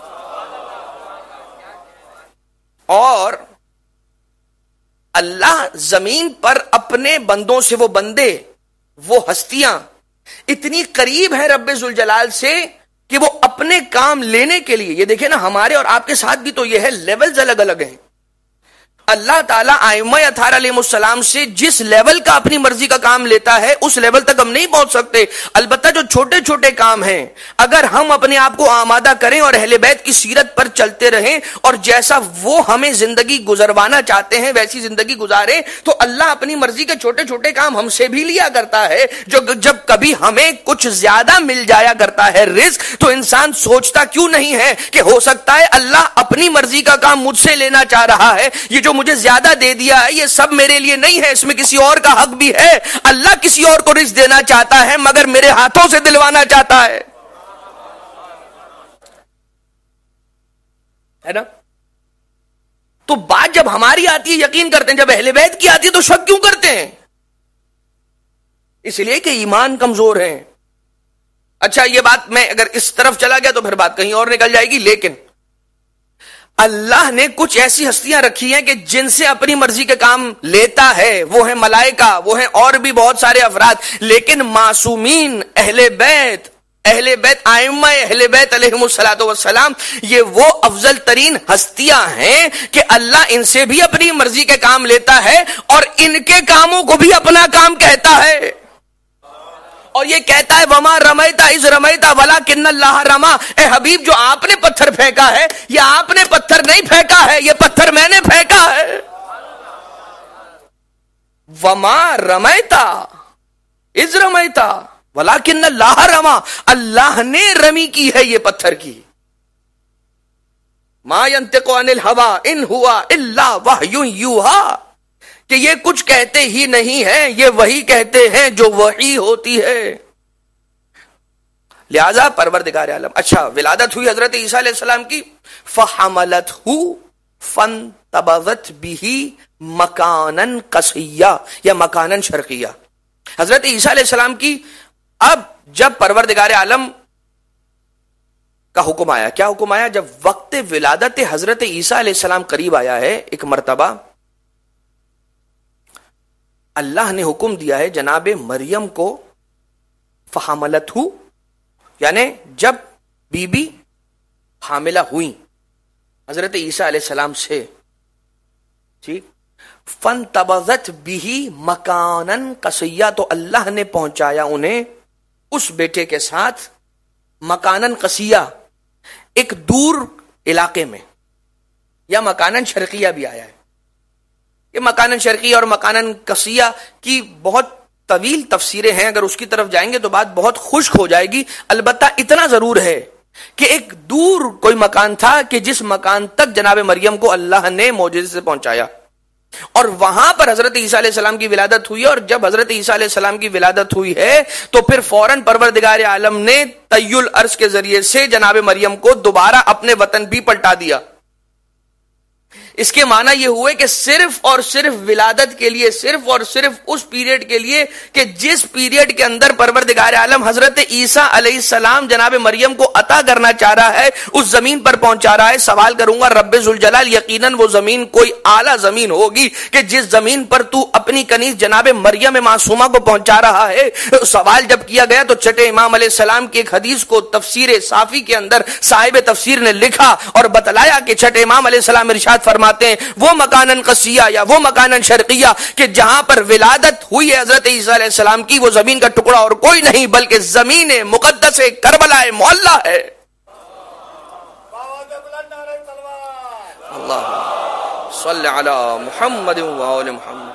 [SPEAKER 1] اور اللہ زمین پر اپنے بندوں سے، وہ بندے، وہ ہستیاں اتنی قریب ہے رب ذوالجلال سے کہ وہ اپنے کام لینے کے لیے، یہ دیکھیں نا ہمارے اور آپ کے ساتھ بھی تو یہ ہے، لیولز الگ الگ ہیں. اللہ تعالیٰ ائمہ اطہار علیہ السلام سے جس لیول کا اپنی مرضی کا کام لیتا ہے اس لیول تک ہم نہیں پہنچ سکتے. البتہ جو چھوٹے چھوٹے کام ہیں اگر ہم اپنے آپ کو آمادہ کریں اور اہل بیت کی سیرت پر چلتے رہیں اور جیسا وہ ہمیں زندگی گزروانا چاہتے ہیں ویسی زندگی گزارے تو اللہ اپنی مرضی کے چھوٹے چھوٹے کام ہم سے بھی لیا کرتا ہے. جب کبھی ہمیں کچھ زیادہ مل جایا کرتا ہے رزق تو انسان سوچتا کیوں نہیں ہے کہ ہو سکتا ہے اللہ اپنی مرضی کا کام مجھ سے لینا چاہ رہا ہے، یہ جو مجھے زیادہ دے دیا ہے یہ سب میرے لیے نہیں ہے، اس میں کسی اور کا حق بھی ہے. اللہ کسی اور کو رزق دینا چاہتا ہے مگر میرے ہاتھوں سے دلوانا چاہتا ہے نا. تو بات جب ہماری آتی ہے یقین کرتے ہیں، جب اہل بیت کی آتی ہے تو شک کیوں کرتے ہیں؟ اس لیے کہ ایمان کمزور ہیں. اچھا یہ بات میں اگر اس طرف چلا گیا تو پھر بات کہیں اور نکل جائے گی، لیکن اللہ نے کچھ ایسی ہستیاں رکھی ہیں کہ جن سے اپنی مرضی کے کام لیتا ہے. وہ ہیں ملائکہ، وہ ہیں اور بھی بہت سارے افراد، لیکن معصومین اہل بیت ائمہ اہل بیت علیہم الصلوۃ والسلام یہ وہ افضل ترین ہستیاں ہیں کہ اللہ ان سے بھی اپنی مرضی کے کام لیتا ہے اور ان کے کاموں کو بھی اپنا کام کہتا ہے. اور یہ کہتا ہے وما رمیتا اذ رمیتا ولکن اللہ رما. اے حبیب جو آپ نے پتھر پھینکا ہے یہ آپ نے پتھر نہیں پھینکا ہے، یہ پتھر میں نے پھینکا ہے. وما رمیتا اذ رمیتا ولکن اللہ رما، اللہ نے رمی کی ہے یہ پتھر کی. ما ینطق عن الهوى ان هو الا وحی یوحی، کہ یہ کچھ کہتے ہی نہیں ہیں، یہ وہی کہتے ہیں جو وحی ہوتی ہے. لہذا پروردگار عالم. اچھا ولادت ہوئی حضرت عیسیٰ علیہ السلام کی، فحملتہ فانتبذت بہ مکانا قصیا یا مکانا شرقیہ. حضرت عیسیٰ علیہ السلام کی اب جب پروردگار عالم کا حکم آیا، کیا حکم آیا؟ جب وقت ولادت حضرت عیسیٰ علیہ السلام قریب آیا ہے، ایک مرتبہ اللہ نے حکم دیا ہے جناب مریم کو، فحملتہ یعنی جب بی بی حاملہ ہوئی حضرت عیسیٰ علیہ السلام سے، ٹھیک، فانتبذت بہ مکانا قصیا، تو اللہ نے پہنچایا انہیں اس بیٹے کے ساتھ مکانا قصیا، ایک دور علاقے میں، یا مکانا شرقیہ بھی آیا ہے. یہ مکانا شرقیہ اور مکانا قصیہ کی بہت طویل تفسیریں ہیں، اگر اس کی طرف جائیں گے تو بات بہت خشک ہو جائے گی. البتہ اتنا ضرور ہے کہ ایک دور کوئی مکان تھا کہ جس مکان تک جناب مریم کو اللہ نے معجزے سے پہنچایا، اور وہاں پر حضرت عیسیٰ علیہ السلام کی ولادت ہوئی. اور جب حضرت عیسیٰ علیہ السلام کی ولادت ہوئی ہے تو پھر فوراً پروردگار عالم نے طی الارض کے ذریعے سے جناب مریم کو دوبارہ اپنے وطن بھی پلٹا دیا. اس کے معنی یہ ہوئے کہ صرف اور صرف ولادت کے لیے، صرف اور صرف اس پیریڈ کے لیے کہ جس پیریڈ کے اندر پروردگار عالم حضرت عیسیٰ علیہ السلام جناب مریم کو عطا کرنا چاہ رہا ہے، اس زمین پر پہنچا رہا ہے. سوال کروں گا رب ذوالجلال، یقیناً وہ زمین کوئی اعلیٰ زمین ہوگی کہ جس زمین پر تو اپنی کنیز جناب مریم معصومہ کو پہنچا رہا ہے. سوال جب کیا گیا تو چھٹے امام علیہ السلام کی ایک حدیث کو تفسیر صافی کے اندر صاحب تفسیر نے لکھا اور بتلایا کہ چھٹے امام علیہ السلام ارشاد فرماتے ہیں وہ مکانن قصیہ یا وہ مکانن شرقیہ کہ جہاں پر ولادت ہوئی ہے حضرت عیسیٰ علیہ السلام کی، وہ زمین کا ٹکڑا اور کوئی نہیں بلکہ زمین مقدس کربلا معلہ ہے. اللہ صلی علی محمد و آل محمد.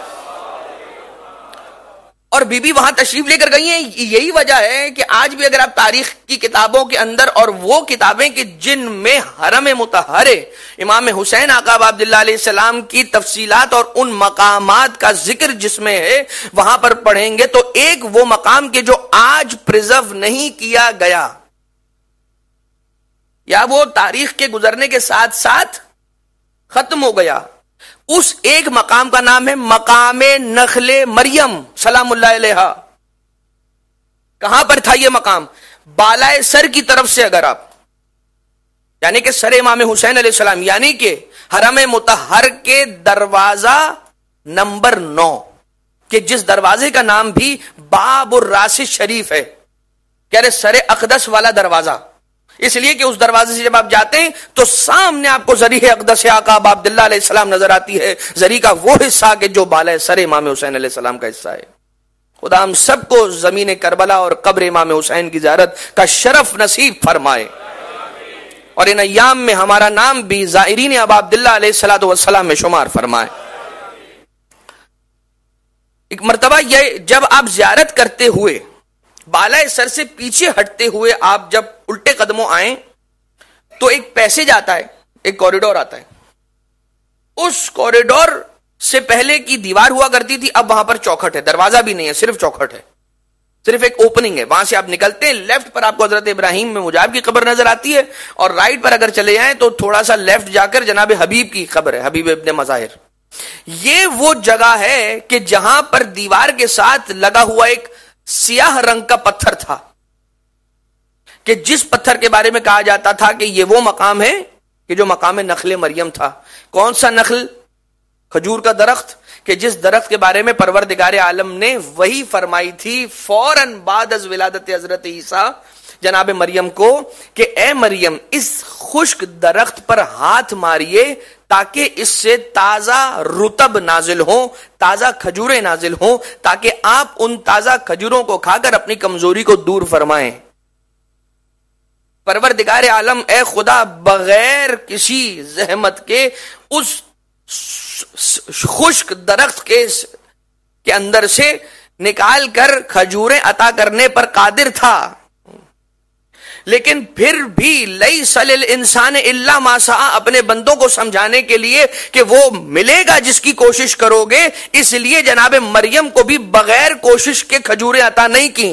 [SPEAKER 1] اور بی بی وہاں تشریف لے کر گئی ہیں. یہی وجہ ہے کہ آج بھی اگر آپ تاریخ کی کتابوں کے اندر، اور وہ کتابیں کہ جن میں حرم مطہرے امام حسین آقا عبداللہ علیہ السلام کی تفصیلات اور ان مقامات کا ذکر جس میں ہے، وہاں پر پڑھیں گے تو ایک وہ مقام کہ جو آج پرزرو نہیں کیا گیا، یا وہ تاریخ کے گزرنے کے ساتھ ساتھ ختم ہو گیا، اس ایک مقام کا نام ہے مقام نخل مریم سلام اللہ علیہا. کہاں پر تھا یہ مقام؟ بالائے سر کی طرف سے اگر آپ، یعنی کہ سر امام حسین علیہ السلام، یعنی کہ حرم مطہر کے دروازہ نمبر 9 کہ جس دروازے کا نام بھی باب الراس شریف ہے، کہہ رہے سر اقدس والا دروازہ، اس لیے کہ اس دروازے سے جب آپ جاتے ہیں تو سامنے آپ کو ذریح اقدس آقا عبداللہ علیہ السلام نظر آتی ہے، ذریح کا وہ حصہ کہ جو بالائے سر امام حسین علیہ السلام کا حصہ ہے. خدا ہم سب کو زمین کربلا اور قبر امام حسین کی زیارت کا شرف نصیب فرمائے، اور ان ایام میں ہمارا نام بھی زائرین ابا عبداللہ علیہ السلام میں شمار فرمائے. ایک مرتبہ یہ جب آپ زیارت کرتے ہوئے بالائے سر سے پیچھے ہٹتے ہوئے آپ جب الٹے قدموں آئیں تو ایک پیسیج آتا ہے، ایک کوریڈور آتا ہے. اس کوریڈور سے پہلے کی دیوار ہوا کرتی تھی، اب وہاں پر چوکھٹ ہے، دروازہ بھی نہیں ہے، صرف چوکھٹ ہے، صرف ایک اوپننگ ہے. وہاں سے آپ نکلتے ہیں، لیفٹ پر آپ کو حضرت ابراہیم میں مجاب کی قبر نظر آتی ہے، اور رائٹ پر اگر چلے جائیں تو تھوڑا سا لیفٹ جا کر جناب حبیب کی قبر ہے، حبیب ابن مظاہر. یہ وہ جگہ ہے کہ جہاں پر دیوار کے ساتھ لگا ہوا ایک سیاہ رنگ کا پتھر تھا، کہ جس پتھر کے بارے میں کہا جاتا تھا کہ یہ وہ مقام ہے کہ جو مقام نخل مریم تھا. کون سا نخل؟ کھجور کا درخت، کہ جس درخت کے بارے میں پروردگار عالم نے وہی فرمائی تھی فوراً بعد از ولادت حضرت عیسیٰ جناب مریم کو کہ اے مریم اس خشک درخت پر ہاتھ ماریے تاکہ اس سے تازہ رطب نازل ہوں، تازہ کھجوریں نازل ہوں، تاکہ آپ ان تازہ کھجوروں کو کھا کر اپنی کمزوری کو دور فرمائیں. پروردگار عالم اے خدا بغیر کسی زحمت کے اس خشک درخت کے اندر سے نکال کر کھجوریں عطا کرنے پر قادر تھا، لیکن پھر بھی لیس للانسان الا ما سعی اپنے بندوں کو سمجھانے کے لیے کہ وہ ملے گا جس کی کوشش کرو گے، اس لیے جناب مریم کو بھی بغیر کوشش کے کھجوریں عطا نہیں کی.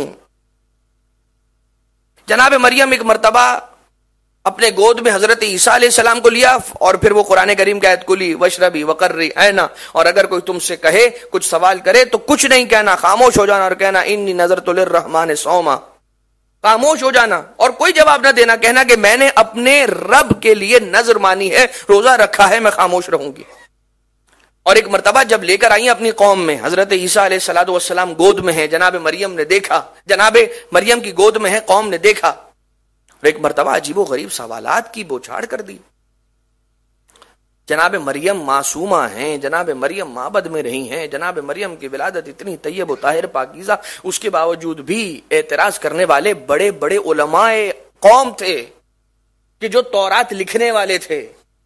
[SPEAKER 1] جناب مریم ایک مرتبہ اپنے گود میں حضرت عیسیٰ علیہ السلام کو لیا، اور پھر وہ قرآن کریم کی آیت کو لی وشربی وقرری عینا، اور اگر کوئی تم سے کہے کچھ سوال کرے تو کچھ نہیں کہنا، خاموش ہو جانا اور کہنا انی نذرت للرحمن صوما، خاموش ہو جانا اور کوئی جواب نہ دینا، کہنا کہ میں نے اپنے رب کے لیے نذر مانی ہے، روزہ رکھا ہے، میں خاموش رہوں گی. اور ایک مرتبہ جب لے کر آئی اپنی قوم میں، حضرت عیسیٰ علیہ السلام گود میں ہے، جناب مریم نے دیکھا، جناب مریم کی گود میں ہے، قوم نے دیکھا، اور ایک مرتبہ عجیب و غریب سوالات کی بوچھاڑ کر دی. جناب مریم معصومہ ہیں، جناب مریم معبد میں رہی ہیں، جناب مریم کی ولادت اتنی طیب و طاہر پاکیزہ، اس کے باوجود بھی اعتراض کرنے والے بڑے بڑے علماء قوم تھے کہ جو تورات لکھنے والے تھے،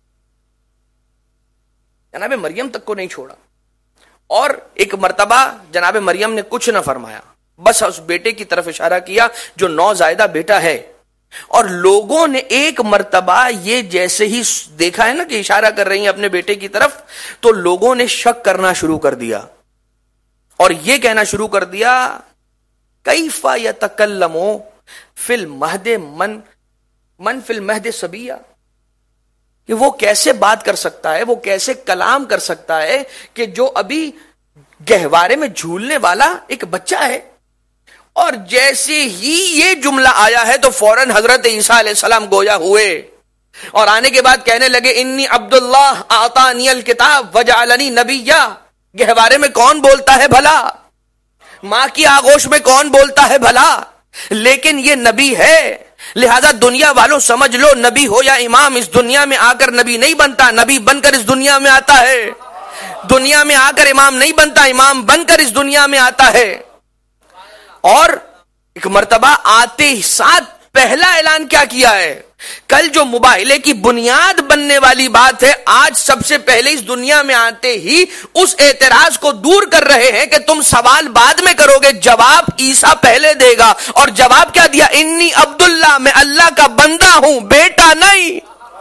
[SPEAKER 1] جناب مریم تک کو نہیں چھوڑا. اور ایک مرتبہ جناب مریم نے کچھ نہ فرمایا، بس اس بیٹے کی طرف اشارہ کیا جو نوزائیدہ بیٹا ہے، اور لوگوں نے ایک مرتبہ یہ جیسے ہی دیکھا ہے نا کہ اشارہ کر رہی ہیں اپنے بیٹے کی طرف، تو لوگوں نے شک کرنا شروع کر دیا اور یہ کہنا شروع کر دیا کیف یتکلم فی المہد من فی المہد صبیہ، کہ وہ کیسے بات کر سکتا ہے، وہ کیسے کلام کر سکتا ہے کہ جو ابھی گہوارے میں جھولنے والا ایک بچہ ہے۔ اور جیسے ہی یہ جملہ آیا ہے تو فوراً حضرت عیسیٰ علیہ السلام گویا ہوئے اور آنے کے بعد کہنے لگے انی عبداللہ اعطانی الکتاب وجعلنی نبیا۔ گہوارے میں کون بولتا ہے بھلا، ماں کی آغوش میں کون بولتا ہے بھلا، لیکن یہ نبی ہے، لہذا دنیا والوں سمجھ لو نبی ہو یا امام، اس دنیا میں آ کر نبی نہیں بنتا، نبی بن کر اس دنیا میں آتا ہے، دنیا میں آ کر امام نہیں بنتا، امام بن کر اس دنیا میں آتا ہے۔ اور ایک مرتبہ آتے ہی ساتھ پہلا اعلان کیا کیا ہے، کل جو مباہلے کی بنیاد بننے والی بات ہے، آج سب سے پہلے اس دنیا میں آتے ہی اس اعتراض کو دور کر رہے ہیں کہ تم سوال بعد میں کرو گے، جواب عیسیٰ پہلے دے گا۔ اور جواب کیا دیا، انی عبداللہ، میں اللہ کا بندہ ہوں، بیٹا نہیں،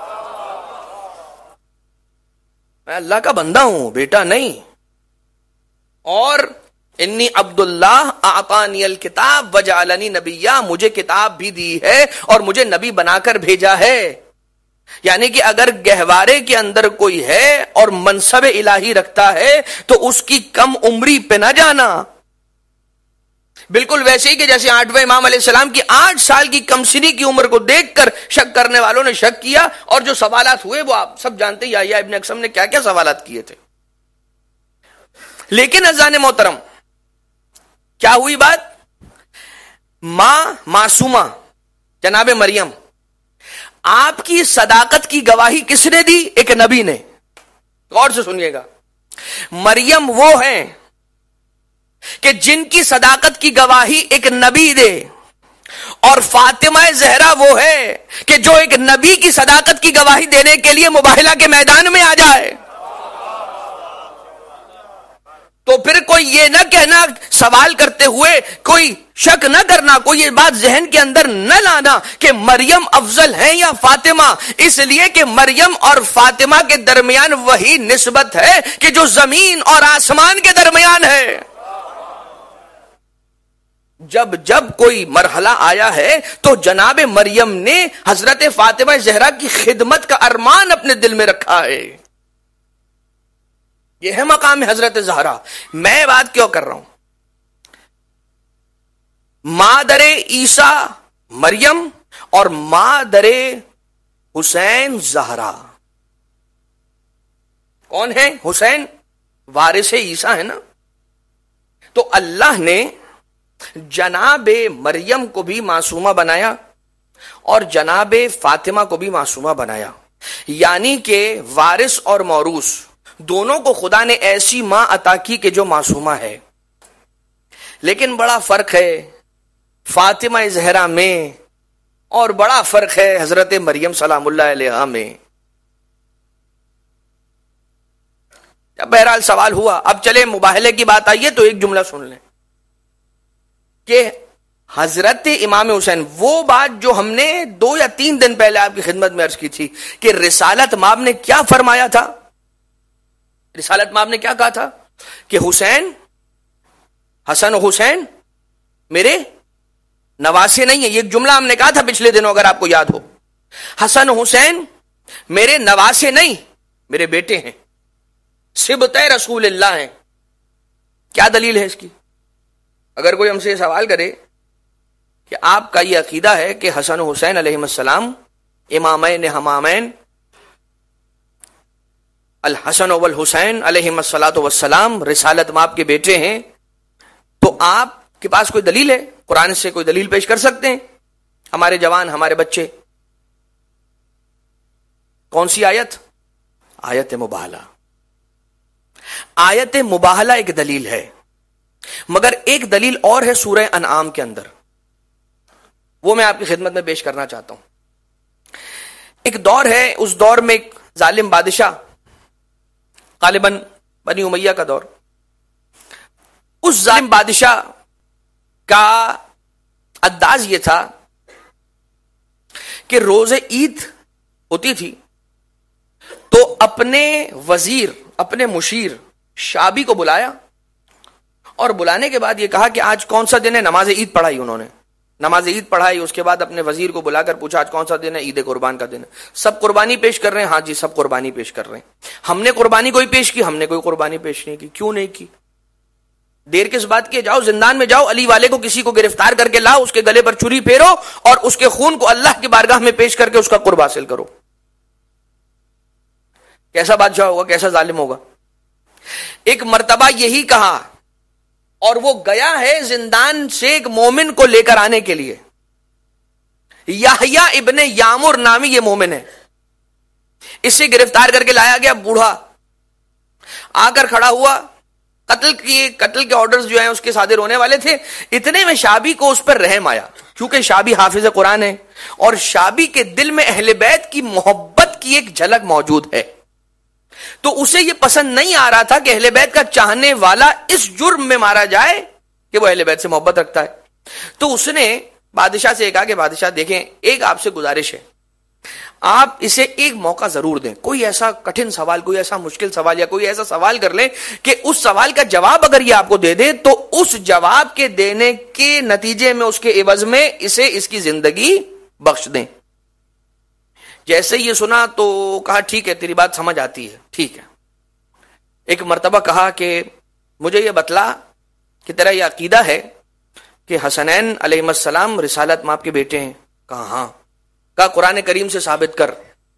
[SPEAKER 1] میں اللہ کا بندہ ہوں، بیٹا نہیں۔ اور انی عبداللہ اعطانی الکتاب وجعلنی نبیا، مجھے کتاب بھی دی ہے اور مجھے نبی بنا کر بھیجا ہے۔ یعنی کہ اگر گہوارے کے اندر کوئی ہے اور منصب الہی رکھتا ہے تو اس کی کم عمری پہ نہ جانا، بالکل ویسے ہی کہ جیسے 8ویں امام علیہ السلام کی 8 سال کی کم سنی کی عمر کو دیکھ کر شک کرنے والوں نے شک کیا، اور جو سوالات ہوئے وہ آپ سب جانتے ہیں، یحییٰ ابن اکثم نے کیا کیا سوالات کیے تھے۔ لیکن اذان محترم کیا ہوئی بات، ماں معصومہ جناب مریم، آپ کی صداقت کی گواہی کس نے دی، ایک نبی نے۔ غور سے سنیے گا، مریم وہ ہیں کہ جن کی صداقت کی گواہی ایک نبی دے، اور فاطمہ زہرا وہ ہے کہ جو ایک نبی کی صداقت کی گواہی دینے کے لیے مباہلہ کے میدان میں آ جائے۔ تو پھر کوئی یہ نہ کہنا سوال کرتے ہوئے، کوئی شک نہ کرنا، کوئی یہ بات ذہن کے اندر نہ لانا کہ مریم افضل ہے یا فاطمہ، اس لیے کہ مریم اور فاطمہ کے درمیان وہی نسبت ہے کہ جو زمین اور آسمان کے درمیان ہے۔ جب جب کوئی مرحلہ آیا ہے تو جناب مریم نے حضرت فاطمہ زہرا کی خدمت کا ارمان اپنے دل میں رکھا ہے۔ یہ ہے مقام حضرت زہرا۔ میں بات کیوں کر رہا ہوں، مادر عیسیٰ مریم اور مادر حسین زہرا کون ہے، حسین وارث عیسیٰ ہے نا۔ تو اللہ نے جناب مریم کو بھی معصومہ بنایا اور جناب فاطمہ کو بھی معصومہ بنایا، یعنی کہ وارث اور موروث دونوں کو خدا نے ایسی ماں عطا کی کہ جو معصومہ ہے۔ لیکن بڑا فرق ہے فاطمہ زہرا میں اور بڑا فرق ہے حضرت مریم سلام اللہ علیہا میں۔ جب بہرحال سوال ہوا، اب چلے مباہلے کی بات آئی ہے تو ایک جملہ سن لیں کہ حضرت امام حسین، وہ بات جو ہم نے 2 یا 3 دن پہلے آپ کی خدمت میں عرض کی تھی کہ رسالت مآب نے کیا فرمایا تھا، رسالت مآب نے کیا کہا تھا کہ حسین، حسن و حسین میرے نواسے نہیں ہیں۔ یہ ایک جملہ ہم نے کہا تھا پچھلے دنوں، اگر آپ کو یاد ہو، حسن و حسین میرے نواسے نہیں، میرے بیٹے ہیں، صبتِ رسول اللہ ہیں۔ کیا دلیل ہے اس کی؟ اگر کوئی ہم سے یہ سوال کرے کہ آپ کا یہ عقیدہ ہے کہ حسن و حسین علیہ السلام امامین ہمامین، الحسن والحسین علیہم الصلاۃ والسلام رسالت مآب کے بیٹے ہیں، تو آپ کے پاس کوئی دلیل ہے؟ قرآن سے کوئی دلیل پیش کر سکتے ہیں ہمارے جوان، ہمارے بچے؟ کون سی آیت؟ آیت مباہلہ۔ آیت مباہلہ ایک دلیل ہے، مگر ایک دلیل اور ہے سورہ انعام کے اندر، وہ میں آپ کی خدمت میں پیش کرنا چاہتا ہوں۔ ایک دور ہے، اس دور میں ایک ظالم بادشاہ، غالباً بنی امیہ کا دور، اس ظالم بادشاہ کا انداز یہ تھا کہ روز عید ہوتی تھی تو اپنے وزیر، اپنے مشیر شابی کو بلایا، اور بلانے کے بعد یہ کہا کہ آج کون سا دن ہے؟ نماز عید پڑھائی، انہوں نے نماز عید پڑھائی. اس کے بعد اپنے وزیر کو بلا کر پوچھا آج کون سا دن ہے؟ عید قربان کا دن ہے. سب قربانی پیش کر رہے ہیں؟ ہاں جی سب قربانی پیش کر رہے ہیں. ہم نے قربانی کوئی پیش کی؟ ہم نے کوئی قربانی پیش نہیں کی. کیوں نہیں کی؟ دیر کس بات کی؟ جاؤ زندان میں جاؤ، علی والے کو کسی کو گرفتار کر کے لاؤ، اس کے گلے پر چھری پھیرو اور اس کے خون کو اللہ کی بارگاہ میں پیش کر کے اس کا قرب حاصل کرو. کیسا بادشاہ ہوگا، کیسا ظالم ہوگا؟ ایک مرتبہ یہی کہا، اور وہ گیا ہے زندان سے ایک مومن کو لے کر آنے کے لیے. یحییٰ ابن یامر نامی یہ مومن ہے، اسے گرفتار کر کے لایا گیا. بوڑھا آ کر کھڑا ہوا، قتل کے آرڈرز جو ہیں اس کے صادر ہونے والے تھے. اتنے میں شابی کو اس پر رحم آیا، کیونکہ شابی حافظ قرآن ہے اور شابی کے دل میں اہل بیت کی محبت کی ایک جھلک موجود ہے. تو اسے یہ پسند نہیں آ رہا تھا کہ اہل بیت کا چاہنے والا اس جرم میں مارا جائے کہ وہ اہل بیت سے محبت رکھتا ہے. تو اس نے بادشاہ سے کہا کہ بادشاہ دیکھیں، ایک آپ سے گزارش ہے، آپ اسے ایک موقع ضرور دیں. کوئی ایسا کٹھن سوال، کوئی ایسا مشکل سوال یا کوئی ایسا سوال کر لیں کہ اس سوال کا جواب اگر یہ آپ کو دے دے تو اس جواب کے دینے کے نتیجے میں، اس کے عوض میں اسے اس کی زندگی بخش دیں. جیسے یہ سنا تو کہا ٹھیک ہے تیری بات سمجھ آتی ہے، ٹھیک ہے. ایک مرتبہ کہا کہ مجھے یہ بتلا کہ تیرا یہ عقیدہ ہے کہ حسنین علیہ السلام رسالت ماپ کے بیٹے ہیں؟ کہا ہاں. کہا قرآن کریم سے ثابت کر.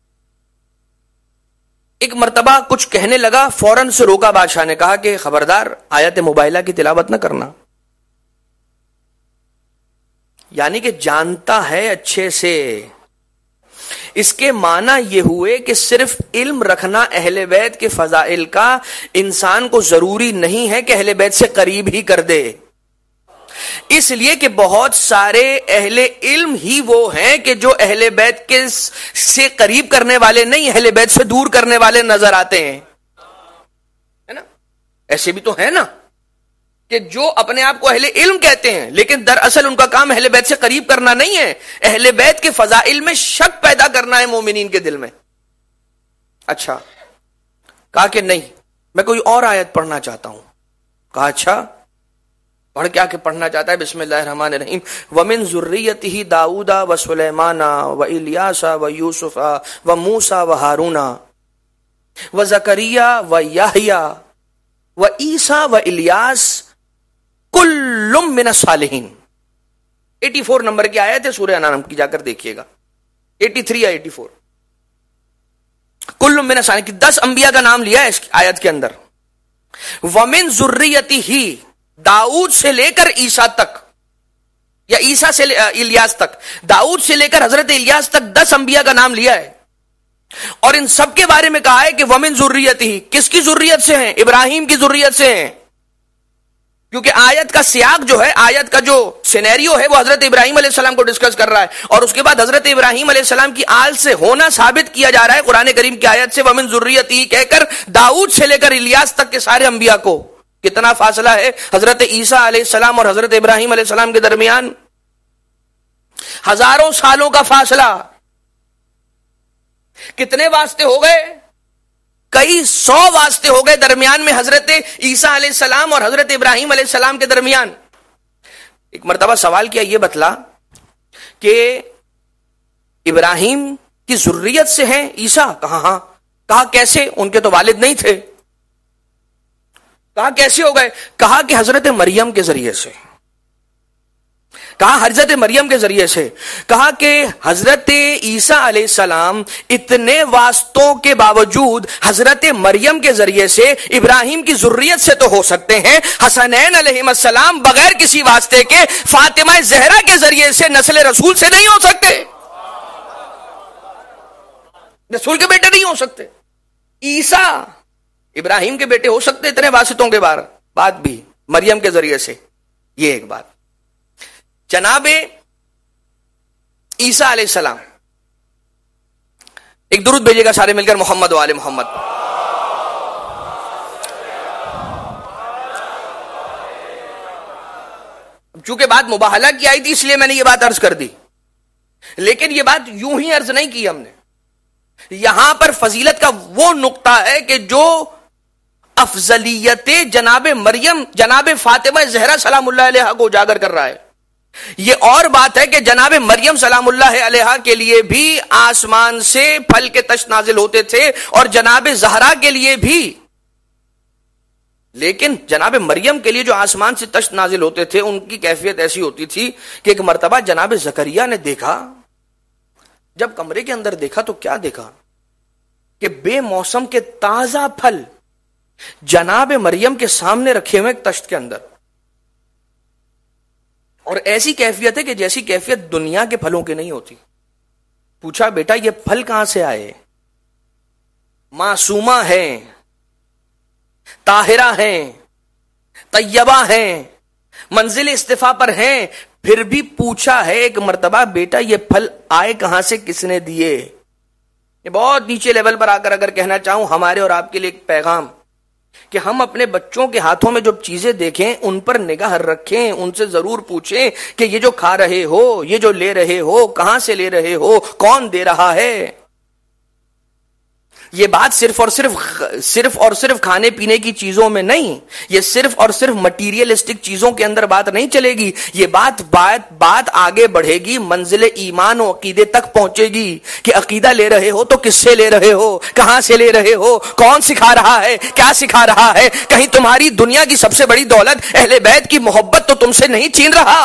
[SPEAKER 1] ایک مرتبہ کچھ کہنے لگا، فوراً سے روکا بادشاہ نے، کہا کہ خبردار آیت موبائلہ کی تلاوت نہ کرنا. یعنی کہ جانتا ہے اچھے سے. اس کے معنی یہ ہوئے کہ صرف علم رکھنا اہل بیت کے فضائل کا انسان کو ضروری نہیں ہے کہ اہل بیت سے قریب ہی کر دے. اس لیے کہ بہت سارے اہل علم ہی وہ ہیں کہ جو اہل بیت کے سے قریب کرنے والے نہیں، اہل بیت سے دور کرنے والے نظر آتے ہیں، ہے نا؟ ایسے بھی تو ہے نا کہ جو اپنے آپ کو اہل علم کہتے ہیں لیکن دراصل ان کا کام اہل بیت سے قریب کرنا نہیں ہے، اہل بیت کے فضائل میں شک پیدا کرنا ہے مومنین کے دل میں. اچھا. کہا کہ نہیں، میں کوئی اور آیت پڑھنا چاہتا ہوں. کہا اچھا پڑھ. کیا کہ پڑھنا چاہتا ہے؟ بسم اللہ الرحمن الرحیم. وَمِن ذُرِّيَّتِهِ داؤد وَسُلَيْمَانَ وَإِلْيَاسَ وَيُوسُفَ وَمُوسَى وَهَارُونَ وَزَكَرِيَّا وَيَحْيَىٰ وَعِيسَىٰ وَإِلْيَاس کل من الصالحین. 84 نمبر کی آیت ہے سورہ انعام کی، جا کر دیکھیے گا. 83 یا 84. کل من الصالحین کی 10 انبیاء کا نام لیا ہے اس آیت کے اندر. ومن ذریتہ، داؤد سے لے کر عیسیٰ تک، یا عیسیٰ سے الیاس تک، داؤد سے لے کر حضرت الیاس تک 10 انبیاء کا نام لیا ہے. اور ان سب کے بارے میں کہا ہے کہ ومن ذریتہ. کس کی ذریت سے ہیں؟ ابراہیم کی ذریت سے ہیں. کیونکہ آیت کا سیاق جو ہے، آیت کا جو سینیریو ہے وہ حضرت ابراہیم علیہ السلام کو ڈسکس کر رہا ہے، اور اس کے بعد حضرت ابراہیم علیہ السلام کی آل سے ہونا ثابت کیا جا رہا ہے قرآن کریم کی آیت سے. ومن ذریتہ کہہ کر داؤد سے لے کر الیاس تک کے سارے انبیاء کو. کتنا فاصلہ ہے حضرت عیسیٰ علیہ السلام اور حضرت ابراہیم علیہ السلام کے درمیان؟ ہزاروں سالوں کا فاصلہ. کتنے واسطے ہو گئے؟ کئی 100 واسطے ہو گئے درمیان میں حضرت عیسیٰ علیہ السلام اور حضرت ابراہیم علیہ السلام کے درمیان. ایک مرتبہ سوال کیا، یہ بتلا کہ ابراہیم کی ذریت سے ہیں عیسیٰ؟ کہا ہاں. کہا کیسے؟ ان کے تو والد نہیں تھے. کہا کیسے ہو گئے؟ کہا کہ حضرت مریم کے ذریعے سے. کہا حضرت مریم کے ذریعے سے. کہا کہ حضرت عیسیٰ علیہ السلام اتنے واسطوں کے باوجود حضرت مریم کے ذریعے سے ابراہیم کی ذریت سے تو ہو سکتے ہیں، حسنین علیہ السلام بغیر کسی واسطے کے فاطمہ زہرا کے ذریعے سے نسل رسول سے نہیں ہو سکتے. رسول کے بیٹے نہیں ہو سکتے. عیسیٰ ابراہیم کے بیٹے ہو سکتے اتنے واسطوں کے بعد بھی مریم کے ذریعے سے. یہ ایک بات. جناب عیسیٰ علیہ السلام، ایک درود بھیجیے گا سارے مل کر محمد و آل محمد. چونکہ بات مباہلہ کی آئی تھی اس لیے میں نے یہ بات عرض کر دی لیکن یہ بات یوں ہی عرض نہیں کی ہم نے. یہاں پر فضیلت کا وہ نقطہ ہے کہ جو افضلیت جناب مریم جناب فاطمہ زہرا سلام اللہ علیہا کو اجاگر کر رہا ہے. یہ اور بات ہے کہ جناب مریم سلام اللہ علیہا کے لیے بھی آسمان سے پھل کے تشت نازل ہوتے تھے اور جناب زہرا کے لیے بھی. لیکن جناب مریم کے لیے جو آسمان سے تشت نازل ہوتے تھے ان کی کیفیت ایسی ہوتی تھی کہ ایک مرتبہ جناب زکریا نے دیکھا، جب کمرے کے اندر دیکھا تو کیا دیکھا کہ بے موسم کے تازہ پھل جناب مریم کے سامنے رکھے ہوئے ایک تشت کے اندر، اور ایسی کیفیت ہے کہ جیسی کیفیت دنیا کے پھلوں کی نہیں ہوتی. پوچھا بیٹا یہ پھل کہاں سے آئے؟ معصومہ ہیں، طاہرہ ہیں، طیبہ ہیں، منزل استفا پر ہیں، پھر بھی پوچھا ہے ایک مرتبہ بیٹا یہ پھل آئے کہاں سے، کس نے دیے؟ یہ بہت نیچے لیول پر آ کر اگر کہنا چاہوں ہمارے اور آپ کے لیے ایک پیغام کہ ہم اپنے بچوں کے ہاتھوں میں جو چیزیں دیکھیں ان پر نگاہ رکھیں، ان سے ضرور پوچھیں کہ یہ جو کھا رہے ہو، یہ جو لے رہے ہو، کہاں سے لے رہے ہو، کون دے رہا ہے. یہ بات صرف اور صرف کھانے پینے کی چیزوں میں نہیں، یہ صرف اور صرف مٹیریلسٹک چیزوں کے اندر بات نہیں چلے گی. یہ بات آگے بڑھے گی، منزل ایمان و عقیدے تک پہنچے گی کہ عقیدہ لے رہے ہو تو کس سے لے رہے ہو، کہاں سے لے رہے ہو، کون سکھا رہا ہے، کیا سکھا رہا ہے. کہیں تمہاری دنیا کی سب سے بڑی دولت اہل بیت کی محبت تو تم سے نہیں چھین رہا.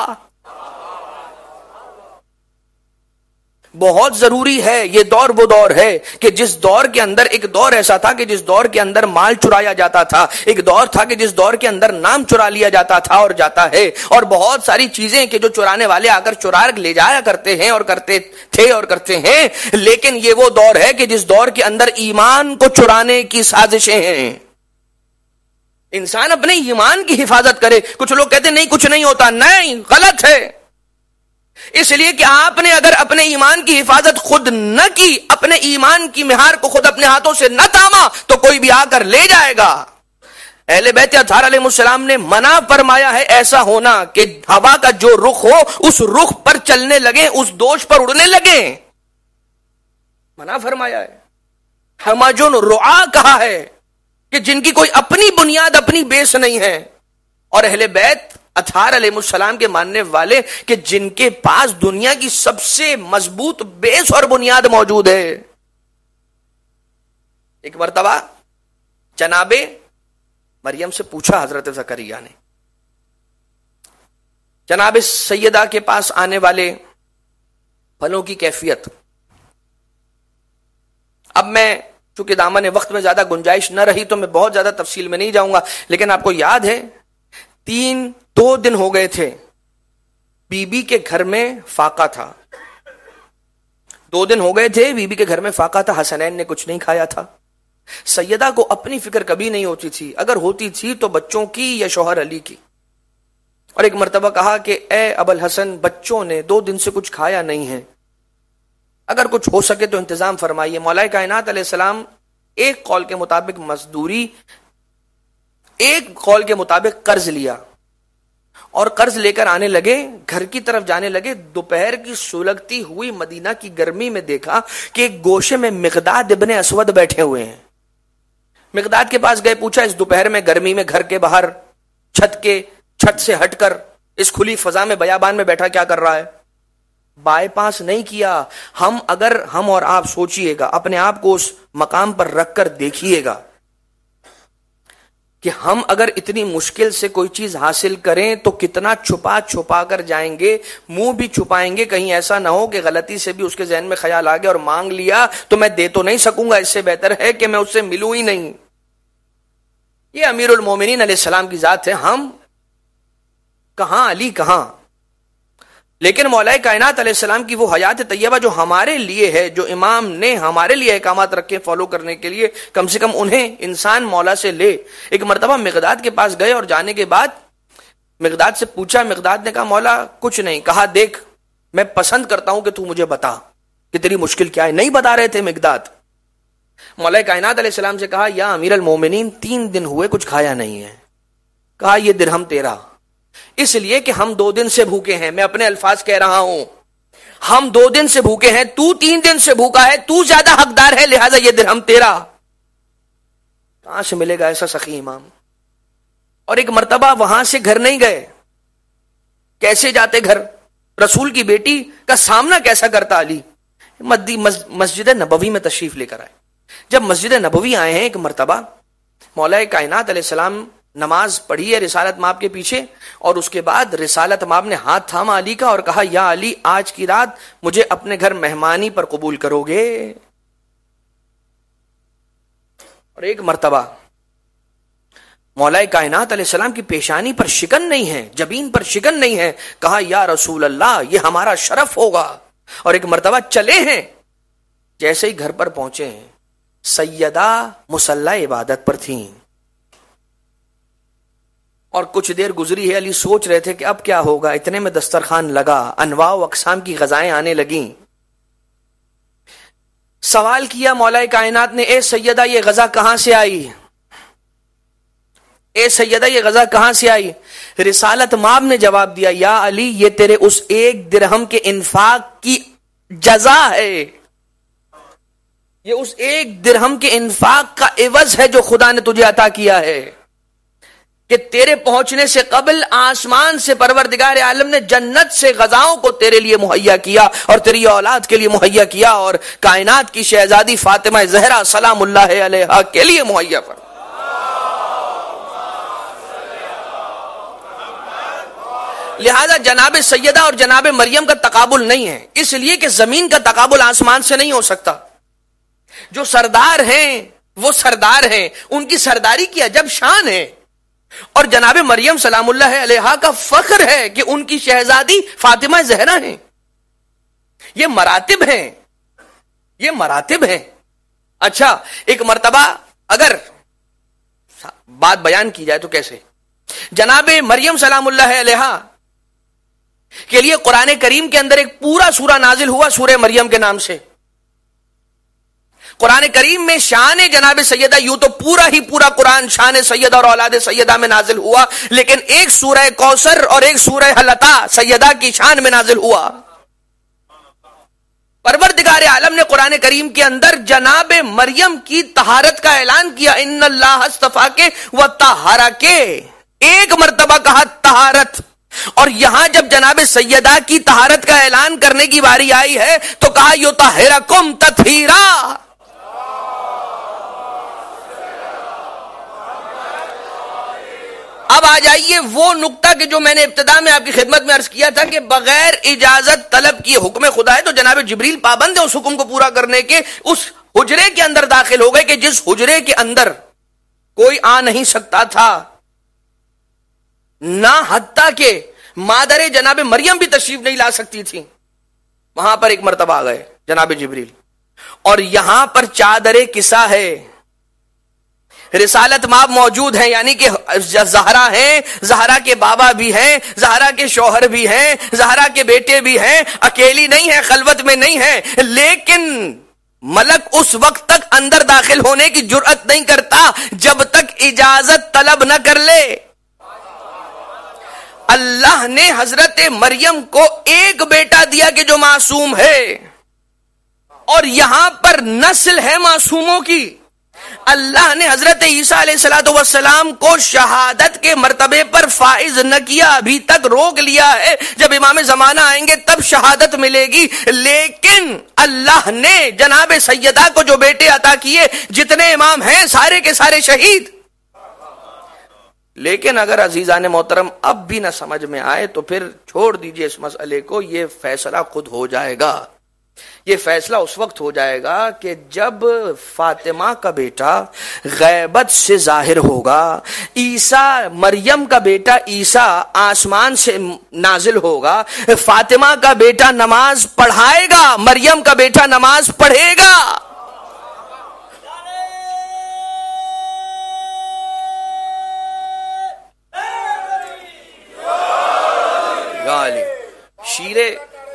[SPEAKER 1] بہت ضروری ہے. یہ دور وہ دور ہے کہ جس دور کے اندر، ایک دور ایسا تھا کہ جس دور کے اندر مال چرایا جاتا تھا، ایک دور تھا کہ جس دور کے اندر نام چرا لیا جاتا تھا اور جاتا ہے، اور بہت ساری چیزیں کہ جو چرانے والے آ کر چرا لے جایا کرتے ہیں اور کرتے تھے اور کرتے ہیں. لیکن یہ وہ دور ہے کہ جس دور کے اندر ایمان کو چرانے کی سازشیں ہیں. انسان اپنے ایمان کی حفاظت کرے. کچھ لوگ کہتے ہیں نہیں کچھ نہیں ہوتا، نہیں، غلط ہے. اس لیے کہ آپ نے اگر اپنے ایمان کی حفاظت خود نہ کی، اپنے ایمان کی مہار کو خود اپنے ہاتھوں سے نہ تاما، تو کوئی بھی آ کر لے جائے گا. اہل بیت اطہار علیہ السلام نے منع فرمایا ہے ایسا ہونا کہ ہوا کا جو رخ ہو اس رخ پر چلنے لگیں، اس دوش پر اڑنے لگیں. منع فرمایا ہے. ہمجن رعا کہا ہے کہ جن کی کوئی اپنی بنیاد، اپنی بیس نہیں ہے. اور اہل بیت اطہار علیہ السلام کے ماننے والے کہ جن کے پاس دنیا کی سب سے مضبوط بیس اور بنیاد موجود ہے. ایک مرتبہ جناب مریم سے پوچھا حضرت زکریا نے، جناب سیدہ کے پاس آنے والے پھلوں کی کیفیت. اب میں چونکہ دامن وقت میں زیادہ گنجائش نہ رہی تو میں بہت زیادہ تفصیل میں نہیں جاؤں گا، لیکن آپ کو یاد ہے 2 دن ہو گئے تھے بی بی کے گھر میں فاقہ تھا. 2 دن ہو گئے تھے بی بی کے گھر میں فاقہ تھا. حسنین نے کچھ نہیں کھایا تھا. سیدہ کو اپنی فکر کبھی نہیں ہوتی تھی، اگر ہوتی تھی تو بچوں کی یا شوہر علی کی. اور ایک مرتبہ کہا کہ اے ابوالحسن، بچوں نے 2 دن سے کچھ کھایا نہیں ہے، اگر کچھ ہو سکے تو انتظام فرمائیے. مولا کائنات علیہ السلام ایک قول کے مطابق مزدوری، ایک قول کے مطابق قرض لیا اور قرض لے کر آنے لگے، گھر کی طرف جانے لگے. دوپہر کی سلگتی ہوئی مدینہ کی گرمی میں دیکھا کہ ایک گوشے میں مقداد ابن اسود بیٹھے ہوئے ہیں. مقداد کے پاس گئے، پوچھا اس دوپہر میں گرمی میں گھر کے باہر چھت سے ہٹ کر اس کھلی فضا میں بیابان میں بیٹھا کیا کر رہا ہے؟ بائی پاس نہیں کیا. ہم اور آپ سوچئے گا، اپنے آپ کو اس مقام پر رکھ کر دیکھیے گا کہ ہم اگر اتنی مشکل سے کوئی چیز حاصل کریں تو کتنا چھپا کر جائیں گے، منہ بھی چھپائیں گے. کہیں ایسا نہ ہو کہ غلطی سے بھی اس کے ذہن میں خیال آ گیا اور مانگ لیا تو میں دے تو نہیں سکوں گا، اس سے بہتر ہے کہ میں اس سے ملوں ہی نہیں. یہ امیر المومنین علیہ السلام کی ذات ہے. ہم کہاں، علی کہاں. لیکن مولا کائنات علیہ السلام کی وہ حیات طیبہ جو ہمارے لیے ہے، جو امام نے ہمارے لیے احکامات رکھے فالو کرنے کے لیے، کم سے کم انہیں انسان مولا سے لے. ایک مرتبہ مقداد کے پاس گئے اور جانے کے بعد مقداد سے پوچھا. مقداد نے کہا مولا کچھ نہیں. کہا دیکھ میں پسند کرتا ہوں کہ تو مجھے بتا کہ تیری مشکل کیا ہے. نہیں بتا رہے تھے مقداد. مولا کائنات علیہ السلام سے کہا یا امیر المومنین 3 دن ہوئے کچھ کھایا نہیں ہے. کہا یہ درہم تیرا، اس لیے کہ ہم 2 دن سے بھوکے ہیں. میں اپنے الفاظ کہہ رہا ہوں، ہم 2 دن سے بھوکے ہیں، تو 3 دن سے بھوکا ہے، تو زیادہ حقدار ہے، لہذا یہ درہم تیرا. کہاں سے ملے گا ایسا سخی امام؟ اور ایک مرتبہ وہاں سے گھر نہیں گئے. کیسے جاتے گھر؟ رسول کی بیٹی کا سامنا کیسا کرتا علی؟ مسجد نبوی میں تشریف لے کر آئے. جب مسجد نبوی آئے ہیں ایک مرتبہ، مولا کائنات علیہ السلام نماز پڑھی ہے رسالت مآب کے پیچھے، اور اس کے بعد رسالت مآب نے ہاتھ تھاما علی کا اور کہا یا علی آج کی رات مجھے اپنے گھر مہمانی پر قبول کرو گے. اور ایک مرتبہ مولا کائنات علیہ السلام کی پیشانی پر شکن نہیں ہے، جبین پر شکن نہیں ہے، کہا یا رسول اللہ یہ ہمارا شرف ہوگا. اور ایک مرتبہ چلے ہیں، جیسے ہی گھر پر پہنچے ہیں سیدہ مصلی عبادت پر تھیں، اور کچھ دیر گزری ہے، علی سوچ رہے تھے کہ اب کیا ہوگا. اتنے میں دسترخوان لگا، انواع و اقسام کی غذائیں آنے لگیں. سوال کیا مولا کائنات نے اے سیدہ یہ غذا کہاں سے آئی؟ اے سیدہ یہ غذا کہاں سے آئی؟ رسالت مآب نے جواب دیا یا علی یہ تیرے اس 1 درہم کے انفاق کی جزا ہے، یہ اس 1 درہم کے انفاق کا عوض ہے جو خدا نے تجھے عطا کیا ہے، کہ تیرے پہنچنے سے قبل آسمان سے پروردگار عالم نے جنت سے غذاؤں کو تیرے لیے مہیا کیا اور تیری اولاد کے لیے مہیا کیا، اور کائنات کی شہزادی فاطمہ زہرا سلام اللہ علیہا کے لیے مہیا فرمایا. لہذا جناب سیدہ اور جناب مریم کا تقابل نہیں ہے، اس لیے کہ زمین کا تقابل آسمان سے نہیں ہو سکتا. جو سردار ہیں وہ سردار ہیں، ان کی سرداری کی عجب شان ہے، اور جناب مریم سلام اللہ علیہا کا فخر ہے کہ ان کی شہزادی فاطمہ زہرا ہیں. یہ مراتب ہیں، یہ مراتب ہیں. اچھا ایک مرتبہ اگر بات بیان کی جائے تو کیسے؟ جناب مریم سلام اللہ علیہا کے لیے قرآن کریم کے اندر ایک پورا سورہ نازل ہوا سورہ مریم کے نام سے. قرآن کریم میں شان جناب سیدہ یوں تو پورا ہی پورا قرآن شان سیدہ اور اولاد سیدہ میں نازل ہوا، لیکن ایک سورہ کوثر اور ایک سورہ حلطہ سیدہ کی شان میں نازل ہوا. پروردگار عالم نے قرآن کریم کے اندر جناب مریم کی طہارت کا اعلان کیا، ان اللہ اصطفیٰ کے وطہرہ کے، ایک مرتبہ کہا طہارت. اور یہاں جب جناب سیدہ کی طہارت کا اعلان کرنے کی باری آئی ہے تو کہا یطہرکم تطہیرا. اب آ جائیے وہ نقطہ کہ جو میں نے ابتدا میں آپ کی خدمت میں عرض کیا تھا کہ بغیر اجازت طلب کی حکم خدا ہے، تو جناب جبریل پابند ہے اس حکم کو پورا کرنے کے. اس حجرے کے اندر داخل ہو گئے کہ جس حجرے کے اندر کوئی آ نہیں سکتا تھا، نہ حتیٰ کہ مادر جناب مریم بھی تشریف نہیں لا سکتی تھی، وہاں پر ایک مرتبہ آ گئے جناب جبریل. اور یہاں پر چادر کسا ہے، رسالت مآب موجود ہیں، یعنی کہ زہرا ہیں، زہرا کے بابا بھی ہیں، زہرا کے شوہر بھی ہیں، زہرا کے بیٹے بھی ہیں، اکیلی نہیں ہے، خلوت میں نہیں ہے، لیکن ملک اس وقت تک اندر داخل ہونے کی جرأت نہیں کرتا جب تک اجازت طلب نہ کر لے. اللہ نے حضرت مریم کو ایک بیٹا دیا کہ جو معصوم ہے، اور یہاں پر نسل ہے معصوموں کی. اللہ نے حضرت عیسیٰ علیہ الصلوۃ والسلام کو شہادت کے مرتبے پر فائز نہ کیا، ابھی تک روک لیا ہے، جب امام زمانہ آئیں گے تب شہادت ملے گی. لیکن اللہ نے جناب سیدہ کو جو بیٹے عطا کیے، جتنے امام ہیں سارے کے سارے شہید. لیکن اگر عزیزان محترم اب بھی نہ سمجھ میں آئے تو پھر چھوڑ دیجئے اس مسئلے کو، یہ فیصلہ خود ہو جائے گا. یہ فیصلہ اس وقت ہو جائے گا کہ جب فاطمہ کا بیٹا غیبت سے ظاہر ہوگا، عیسیٰ مریم کا بیٹا عیسیٰ آسمان سے نازل ہوگا، فاطمہ کا بیٹا نماز پڑھائے گا، مریم کا بیٹا نماز پڑھے گا. شیرے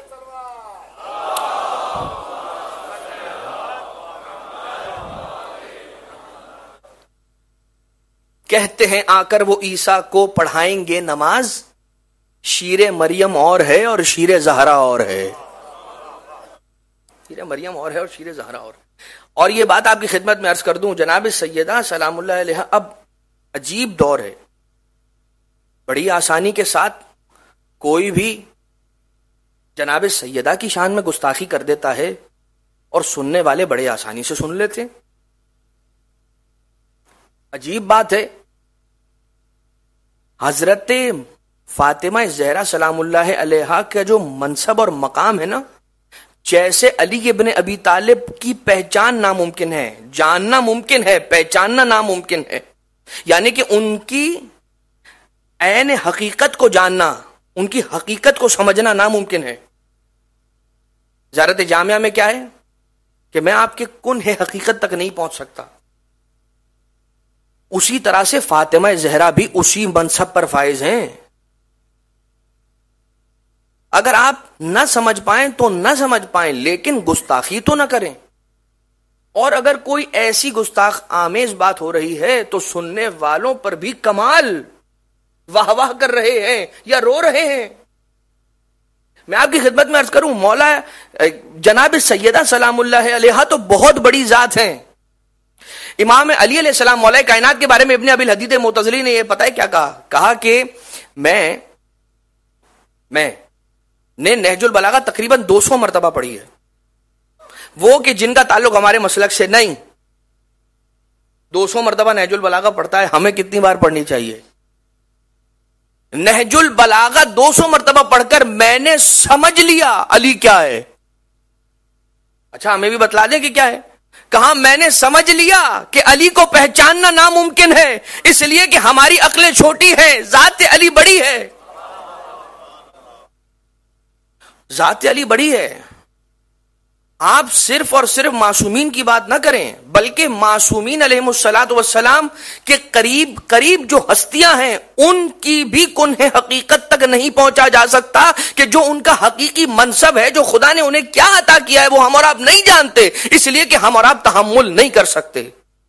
[SPEAKER 1] کہتے ہیں آ کر وہ عیسیٰ کو پڑھائیں گے نماز. شیر مریم اور ہے اور شیر زہرا اور ہے. شیر مریم اور ہے اور شیر زہرا اور یہ بات آپ کی خدمت میں عرض کر دوں، جناب سیدہ سلام اللہ علیہ اب عجیب دور ہے، بڑی آسانی کے ساتھ کوئی بھی جناب سیدہ کی شان میں گستاخی کر دیتا ہے اور سننے والے بڑے آسانی سے سن لیتے ہیں۔ عجیب بات ہے، حضرت فاطمہ زہرا سلام اللہ علیہا کا جو منصب اور مقام ہے نا، جیسے علی ابن ابی طالب کی پہچان ناممکن ہے، جاننا ممکن ہے، پہچاننا ناممکن ہے، یعنی کہ ان کی عین حقیقت کو جاننا، ان کی حقیقت کو سمجھنا ناممکن ہے۔ زیارت جامعہ میں کیا ہے کہ میں آپ کے کنہ حقیقت تک نہیں پہنچ سکتا، اسی طرح سے فاطمہ زہرا بھی اسی منصب پر فائز ہیں۔ اگر آپ نہ سمجھ پائیں تو نہ سمجھ پائیں، لیکن گستاخی تو نہ کریں، اور اگر کوئی ایسی گستاخ آمیز بات ہو رہی ہے تو سننے والوں پر بھی کمال واہ واہ کر رہے ہیں یا رو رہے ہیں۔ میں آپ کی خدمت میں عرض کروں، مولا جناب سیدہ سلام اللہ علیہا تو بہت بڑی ذات ہیں۔ امام علی علیہ السلام مولا کائنات کے بارے میں ابن ابی الحدید معتزلی نے یہ پتہ ہے کیا کہا کہ میں نے نہج البلاغہ تقریباً 200 مرتبہ پڑھی ہے، وہ کہ جن کا تعلق ہمارے مسلک سے نہیں 200 مرتبہ نہج البلاغہ پڑھتا ہے، ہمیں کتنی بار پڑھنی چاہیے؟ نہج البلاغہ 200 مرتبہ پڑھ کر میں نے سمجھ لیا علی کیا ہے۔ اچھا ہمیں بھی بتلا دیں کہ کیا ہے؟ کہاں میں نے سمجھ لیا کہ علی کو پہچاننا ناممکن ہے، اس لیے کہ ہماری عقلیں چھوٹی ہیں، ذات علی بڑی ہے، ذات علی بڑی ہے۔ آپ صرف اور صرف معصومین کی بات نہ کریں، بلکہ معصومین علیہم الصلاۃ والسلام کے قریب قریب جو ہستیاں ہیں ان کی بھی کنہ حقیقت تک نہیں پہنچا جا سکتا کہ جو ان کا حقیقی منصب ہے، جو خدا نے انہیں کیا عطا کیا ہے، وہ ہم اور آپ نہیں جانتے، اس لیے کہ ہم اور آپ تحمل نہیں کر سکتے۔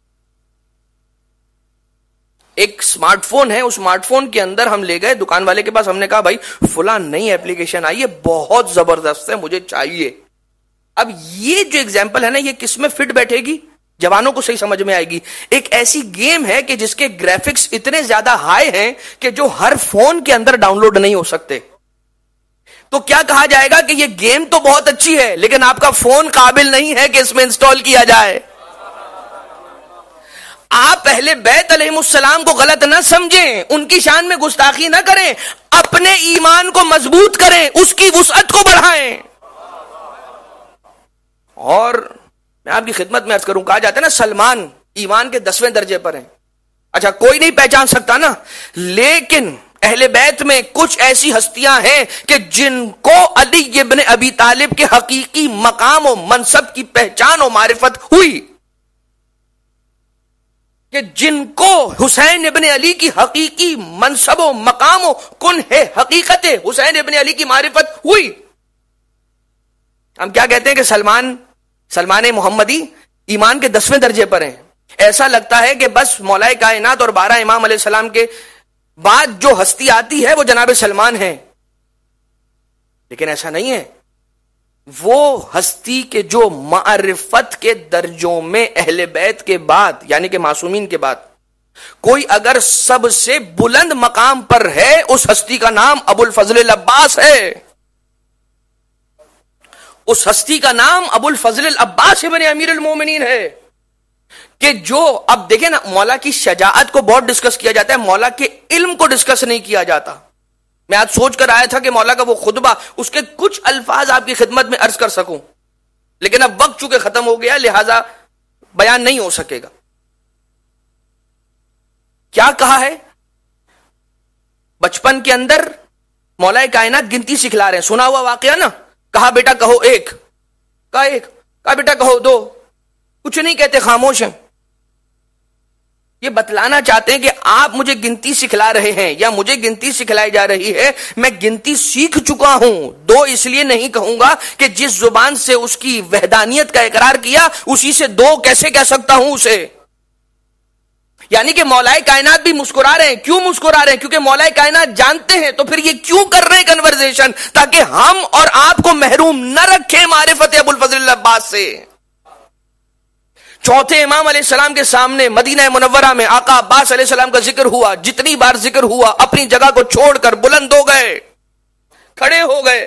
[SPEAKER 1] ایک سمارٹ فون ہے، اس سمارٹ فون کے اندر ہم لے گئے دکان والے کے پاس، ہم نے کہا بھائی فلاں نئی ایپلیکیشن آئی ہے، بہت زبردست ہے، مجھے چاہیے۔ اب یہ جو ایگزامپل ہے نا، یہ کس میں فٹ بیٹھے گی؟ جوانوں کو صحیح سمجھ میں آئے گی۔ ایک ایسی گیم ہے کہ جس کے گرافکس اتنے زیادہ ہائی ہیں کہ جو ہر فون کے اندر ڈاؤن لوڈ نہیں ہو سکتے، تو کیا کہا جائے گا کہ یہ گیم تو بہت اچھی ہے لیکن آپ کا فون قابل نہیں ہے کہ اس میں انسٹال کیا جائے۔ آپ اہل بیت علیہم السلام کو غلط نہ سمجھیں، ان کی شان میں گستاخی نہ کریں، اپنے ایمان کو مضبوط کریں، اس کی وسعت کو بڑھائیں۔ اور میں آپ کی خدمت میں عرض کروں، کہا جاتا ہے نا سلمان ایمان کے 10ویں درجے پر ہیں۔ اچھا کوئی نہیں پہچان سکتا نا، لیکن اہل بیت میں کچھ ایسی ہستیاں ہیں کہ جن کو علی ابن ابی طالب کے حقیقی مقام و منصب کی پہچان و معرفت ہوئی، کہ جن کو حسین ابن علی کی حقیقی منصب و مقام و کنہ حقیقت حسین ابن علی کی معرفت ہوئی۔ ہم کیا کہتے ہیں کہ سلمان محمدی ایمان کے 10ویں درجے پر ہیں۔ ایسا لگتا ہے کہ بس مولا کائنات اور 12 امام علیہ السلام کے بعد جو ہستی آتی ہے وہ جناب سلمان ہے، لیکن ایسا نہیں ہے۔ وہ ہستی کے جو معرفت کے درجوں میں اہل بیت کے بعد یعنی کہ معصومین کے بعد کوئی اگر سب سے بلند مقام پر ہے، اس ہستی کا نام ابو الفضل العباس ہے۔ اس ہستی کا نام ابو الفضل العباس ابن امیر المومنین ہے، کہ جو اب دیکھیں نا، مولا کی شجاعت کو بہت ڈسکس کیا جاتا ہے، مولا کے علم کو ڈسکس نہیں کیا جاتا۔ میں آج سوچ کر آیا تھا کہ مولا کا وہ خطبہ، اس کے کچھ الفاظ آپ کی خدمت میں عرض کر سکوں، لیکن اب وقت چونکہ ختم ہو گیا لہذا بیان نہیں ہو سکے گا۔ کیا کہا ہے؟ بچپن کے اندر مولا کائنات گنتی سکھلا رہے ہیں، سنا ہوا واقعہ نا، کہا بیٹا کہو ایک، کہا بیٹا کہو 2، کچھ نہیں کہتے، خاموش ہیں۔ یہ بتلانا چاہتے ہیں کہ آپ مجھے گنتی سکھلا رہے ہیں یا مجھے گنتی سکھلائی جا رہی ہے، میں گنتی سیکھ چکا ہوں۔ 2 اس لیے نہیں کہوں گا کہ جس زبان سے اس کی وحدانیت کا اقرار کیا اسی سے 2 کیسے کہہ سکتا ہوں اسے؟ یعنی کہ مولائے کائنات بھی مسکرا رہے ہیں. کیوں مسکرا رہے ہیں؟ کیونکہ مولائے کائنات جانتے ہیں. تو پھر یہ کیوں کر رہے ہیں کنورزیشن؟ تاکہ ہم اور آپ کو محروم نہ رکھیں معرفت ابو الفضل العباس سے. چوتھے امام علیہ السلام کے سامنے مدینہ منورہ میں آقا عباس علیہ السلام کا ذکر ہوا. جتنی بار ذکر ہوا اپنی جگہ کو چھوڑ کر بلند ہو گئے, کھڑے ہو گئے.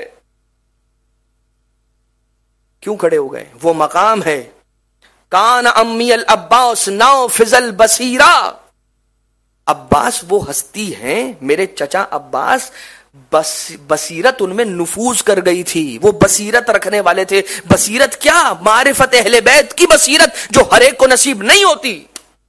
[SPEAKER 1] کیوں کھڑے ہو گئے؟ وہ مقام ہے کان امی العباس نافذ البصیرہ. عباس وہ ہستی ہیں, میرے چچا عباس, بصیرت ان میں نفوذ کر گئی تھی. وہ بصیرت رکھنے والے تھے. بصیرت کیا؟ معرفت اہل بیت کی بصیرت, جو ہر ایک کو نصیب نہیں ہوتی.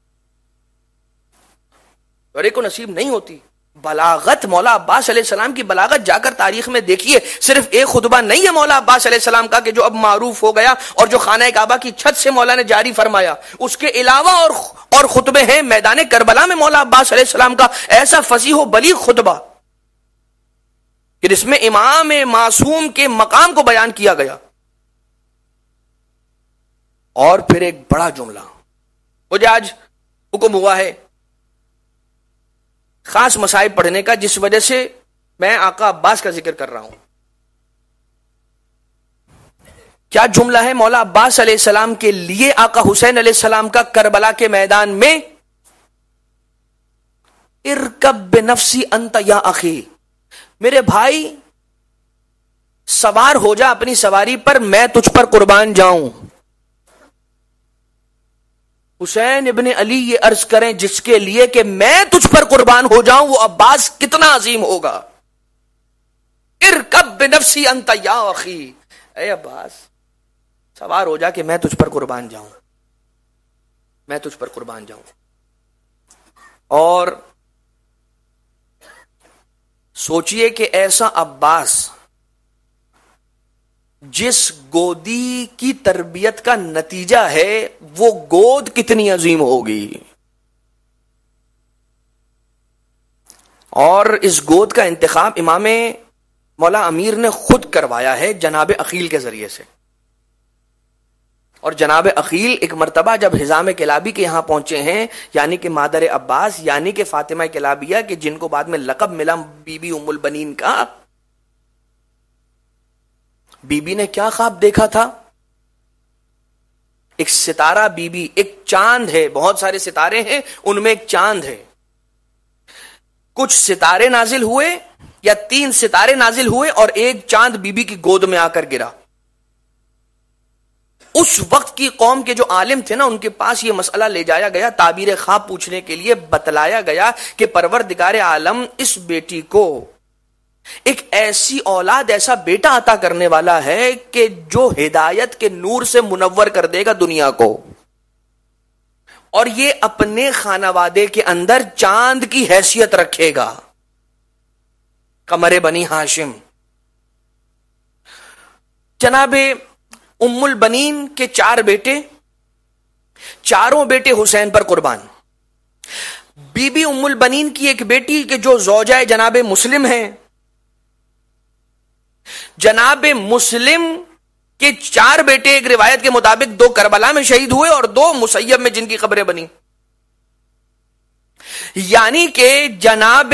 [SPEAKER 1] ہر ایک کو نصیب نہیں ہوتی. بلاغت, مولا عباس علیہ السلام کی بلاغت جا کر تاریخ میں دیکھیے. صرف ایک خطبہ نہیں ہے مولا عباس علیہ السلام کا کہ جو اب معروف ہو گیا اور جو خانہ کعبہ کی چھت سے مولا نے جاری فرمایا. اس کے علاوہ اور خطبے ہیں. میدان کربلا میں مولا عباس علیہ السلام کا ایسا فصیح و بلیغ خطبہ کہ جس میں امام معصوم کے مقام کو بیان کیا گیا. اور پھر ایک بڑا جملہ, مجھے آج حکم ہوا ہے خاص مصائب پڑھنے کا, جس وجہ سے میں آقا عباس کا ذکر کر رہا ہوں. کیا جملہ ہے مولا عباس علیہ السلام کے لیے آقا حسین علیہ السلام کا کربلا کے میدان میں؟ ارکب بنفسی انت یا اخی, میرے بھائی سوار ہو جا اپنی سواری پر, میں تجھ پر قربان جاؤں. حسین ابن علی یہ عرض کریں جس کے لیے کہ میں تجھ پر قربان ہو جاؤں, وہ عباس کتنا عظیم ہوگا. ارکب بنفسی انت یا اخی, اے عباس سوار ہو جا کہ میں تجھ پر قربان جاؤں, میں تجھ پر قربان جاؤں. اور سوچئے کہ ایسا عباس جس گودی کی تربیت کا نتیجہ ہے, وہ گود کتنی عظیم ہوگی. اور اس گود کا انتخاب امام مولا امیر نے خود کروایا ہے جناب عقیل کے ذریعے سے. اور جناب عقیل ایک مرتبہ جب حزام کلابی کے یہاں پہنچے ہیں, یعنی کہ مادر عباس, یعنی کہ فاطمہ کلابیہ, کہ جن کو بعد میں لقب ملا بی بی ام البنین کا, بی بی نے کیا خواب دیکھا تھا؟ ایک ستارہ بی بی, ایک چاند ہے, بہت سارے ستارے ہیں, ان میں ایک چاند ہے. کچھ ستارے نازل ہوئے یا 3 ستارے نازل ہوئے اور ایک چاند بی بی کی گود میں آ کر گرا. اس وقت کی قوم کے جو عالم تھے نا, ان کے پاس یہ مسئلہ لے جایا گیا, تعبیر خواب پوچھنے کے لیے بتلایا گیا کہ پروردگار عالم اس بیٹی کو ایک ایسی اولاد, ایسا بیٹا عطا کرنے والا ہے کہ جو ہدایت کے نور سے منور کر دے گا دنیا کو, اور یہ اپنے خانوادے کے اندر چاند کی حیثیت رکھے گا, قمر بنی ہاشم. جناب ام البنین کے 4 بیٹے, چاروں بیٹے حسین پر قربان. بی بی ام البنین کی ایک بیٹی کہ جو زوجہ جناب مسلم ہیں, جناب مسلم کے 4 بیٹے ایک روایت کے مطابق 2 کربلا میں شہید ہوئے اور 2 مسیب میں جن کی قبریں بنی. یعنی کہ جناب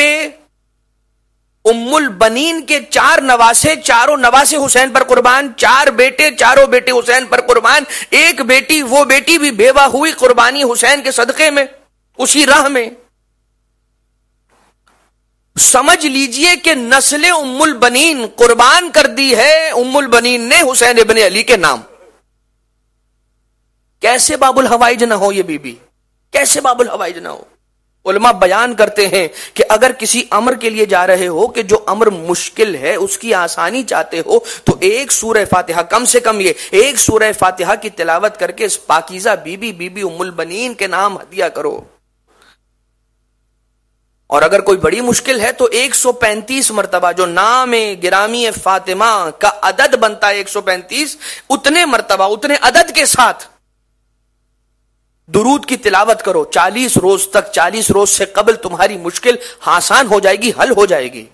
[SPEAKER 1] ام البنین کے 4 نواسے, چاروں نواسے حسین پر قربان, 4 بیٹے, چاروں بیٹے حسین پر قربان. ایک بیٹی, وہ بیٹی بھی بیوہ ہوئی قربانی حسین کے صدقے میں, اسی راہ میں. سمجھ لیجئے کہ نسل ام البنین قربان کر دی ہے ام البنین نے حسین ابن علی کے نام. کیسے باب الحوائج نہ ہو یہ بی بی, کیسے باب الحوائج نہ ہو. علماء بیان کرتے ہیں کہ اگر کسی امر کے لیے جا رہے ہو کہ جو امر مشکل ہے, اس کی آسانی چاہتے ہو, تو ایک سورہ فاتحہ, کم سے کم یہ ایک سورہ فاتحہ کی تلاوت کر کے اس پاکیزہ بی بی ام البنین کے نام ہدیہ کرو. اور اگر کوئی بڑی مشکل ہے تو 135 مرتبہ جو نام گرامی فاطمہ کا عدد بنتا ہے 135, اتنے مرتبہ, اتنے عدد کے ساتھ درود کی تلاوت کرو 40 روز تک. 40 روز سے قبل تمہاری مشکل آسان ہو جائے گی, حل ہو جائے گی.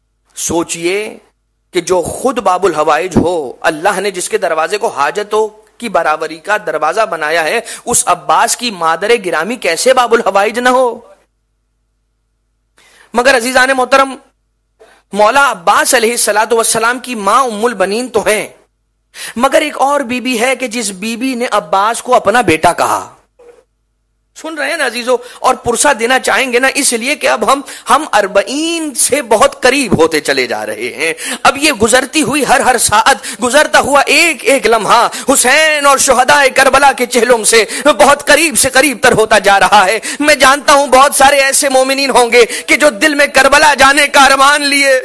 [SPEAKER 1] سوچئے کہ جو خود باب الحوائج ہو, اللہ نے جس کے دروازے کو حاجت ہو کی برابری کا دروازہ بنایا ہے، اس عباس کی مادر گرامی کیسے باب الحوائج نہ ہو؟ مگر عزیزان محترم، مولا عباس علیہ الصلوۃ والسلام کی ماں ام البنین تو ہیں، مگر ایک اور بی بی ہے کہ جس بی بی نے عباس کو اپنا بیٹا کہا. سن رہے ہیں نا عزیزو؟ اور پرسہ دینا چاہیں گے نا، اس لیے کہ اب ہم 40 سے بہت قریب ہوتے چلے جا رہے ہیں. اب یہ گزرتی ہوئی ہر ساعت، گزرتا ہوا ایک لمحہ حسین اور شہداء کربلا کے چہلوں سے بہت قریب سے قریب تر ہوتا جا رہا ہے. میں جانتا ہوں بہت سارے ایسے مومنین ہوں گے کہ جو دل میں کربلا جانے کا ارمان لیے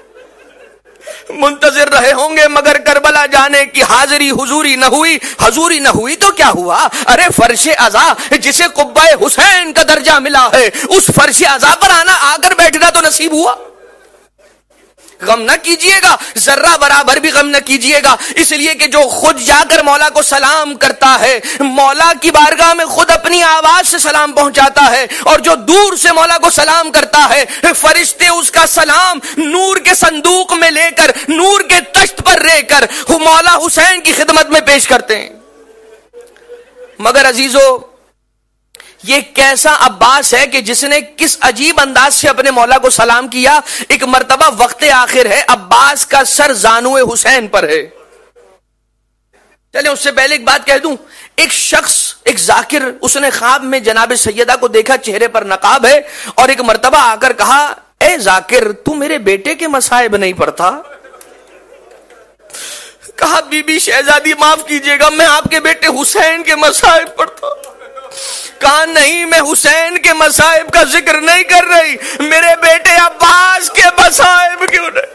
[SPEAKER 1] منتظر رہے ہوں گے، مگر کربلا جانے کی حاضری حضوری نہ ہوئی. حضوری نہ ہوئی تو کیا ہوا؟ ارے فرش عزا جسے قبہ حسین کا درجہ ملا ہے، اس فرش عزا پر آ کر بیٹھنا تو نصیب ہوا. غم نہ کیجئے گا، ذرہ برابر بھی غم نہ کیجئے گا، اس لیے کہ جو خود جا کر مولا کو سلام کرتا ہے، مولا کی بارگاہ میں خود اپنی آواز سے سلام پہنچاتا ہے، اور جو دور سے مولا کو سلام کرتا ہے، فرشتے اس کا سلام نور کے صندوق میں لے کر، نور کے تشت پر رہ کر مولا حسین کی خدمت میں پیش کرتے ہیں. مگر عزیزو، یہ کیسا عباس ہے کہ جس نے کس عجیب انداز سے اپنے مولا کو سلام کیا. ایک مرتبہ وقت آخر ہے، عباس کا سر زانوئے حسین پر ہے. چلیں اس سے پہلے ایک بات کہہ دوں، ایک شخص، ایک ذاکر، اس نے خواب میں جناب سیدہ کو دیکھا، چہرے پر نقاب ہے، اور ایک مرتبہ آ کر کہا، اے ذاکر تو میرے بیٹے کے مصائب نہیں پڑھتا؟ کہا بی بی شہزادی معاف کیجئے گا، میں آپ کے بیٹے حسین کے مصائب پڑھتا. کہا نہیں، میں حسین کے مصائب کا ذکر نہیں کر رہی، میرے بیٹے عباس کے مصائب کیوں نہیں؟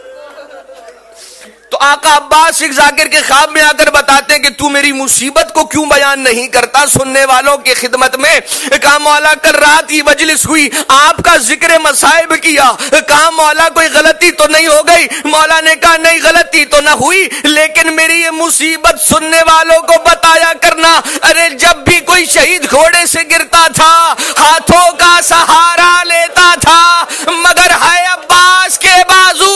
[SPEAKER 1] تو آقا عباس ایک ذاکر کے خواب میں آ کر بتاتے ہیں کہ تو میری مصیبت کو کیوں بیان نہیں کرتا سننے والوں کی خدمت میں. کہا مولا کل رات ہی مجلس ہوئی، آپ کا ذکر مصائب کیا. کہا مولا کوئی غلطی تو نہیں ہو گئی؟ مولا نے کہا نہیں غلطی تو نہ ہوئی، لیکن میری یہ مصیبت سننے والوں کو بتایا کرنا. ارے جب بھی کوئی شہید گھوڑے سے گرتا تھا ہاتھوں کا سہارا لیتا تھا، مگر ہے عباس کے بازو.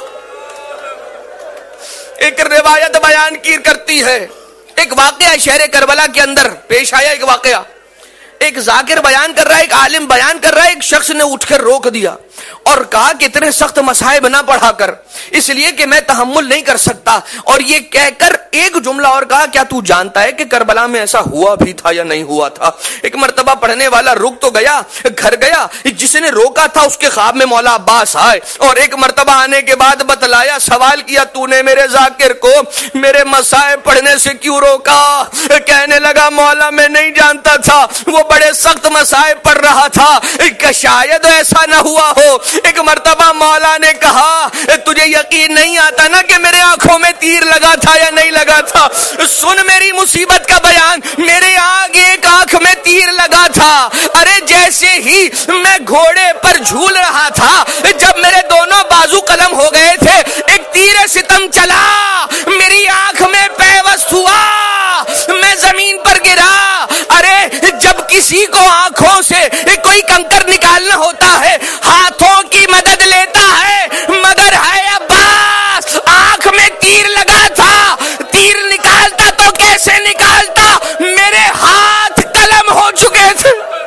[SPEAKER 1] ایک روایت بیان کی کرتی ہے، ایک واقعہ شہر کربلا کے اندر پیش آیا. ایک واقعہ ایک ذاکر بیان کر رہا ہے، ایک عالم بیان کر رہا ہے. ایک شخص نے اٹھ کر روک دیا اور کہا کہ اتنے سخت مصائب نہ پڑھا کر، اس لیے کہ میں تحمل نہیں کر سکتا. اور یہ کہہ کر ایک جملہ اور کہا، کیا تو جانتا ہے کہ کربلا میں ایسا ہوا بھی تھا یا نہیں ہوا تھا؟ ایک مرتبہ پڑھنے والا رک تو گیا، گھر گیا، جس نے روکا تھا اس کے خواب میں مولا عباس آئے، اور ایک مرتبہ آنے کے بعد بتلایا، سوال کیا تو نے میرے ذاکر کو میرے مصائب پڑھنے سے کیوں روکا؟ کہنے لگا مولا میں نہیں جانتا تھا، وہ بڑے سخت مصائب پڑھ رہا تھا، کہ شاید ایسا نہ ہوا ہو. ایک مرتبہ مولا نے کہا تجھے یقین نہیں آتا نا کہ میرے آنکھوں میں تیر لگا تھا یا نہیں لگا تھا؟ سن میری مصیبت کا بیان، میرے آگے ایک آنکھ میں تیر لگا تھا. ارے جیسے ہی میں گھوڑے پر جھول رہا تھا، جب میرے دونوں بازو قلم ہو گئے تھے، ایک تیر ستم چلا، میری آنکھ میں پیوست ہوا، میں زمین پر گرا. ارے جب کسی کو آنکھوں سے کوئی کنکر نکالنا ہوتا ہے ہاتھوں کی مدد لیتا ہے، مگر ہے عباس آنکھ میں تیر لگا تھا، تیر نکالتا تو کیسے نکالتا، میرے ہاتھ قلم ہو چکے تھے.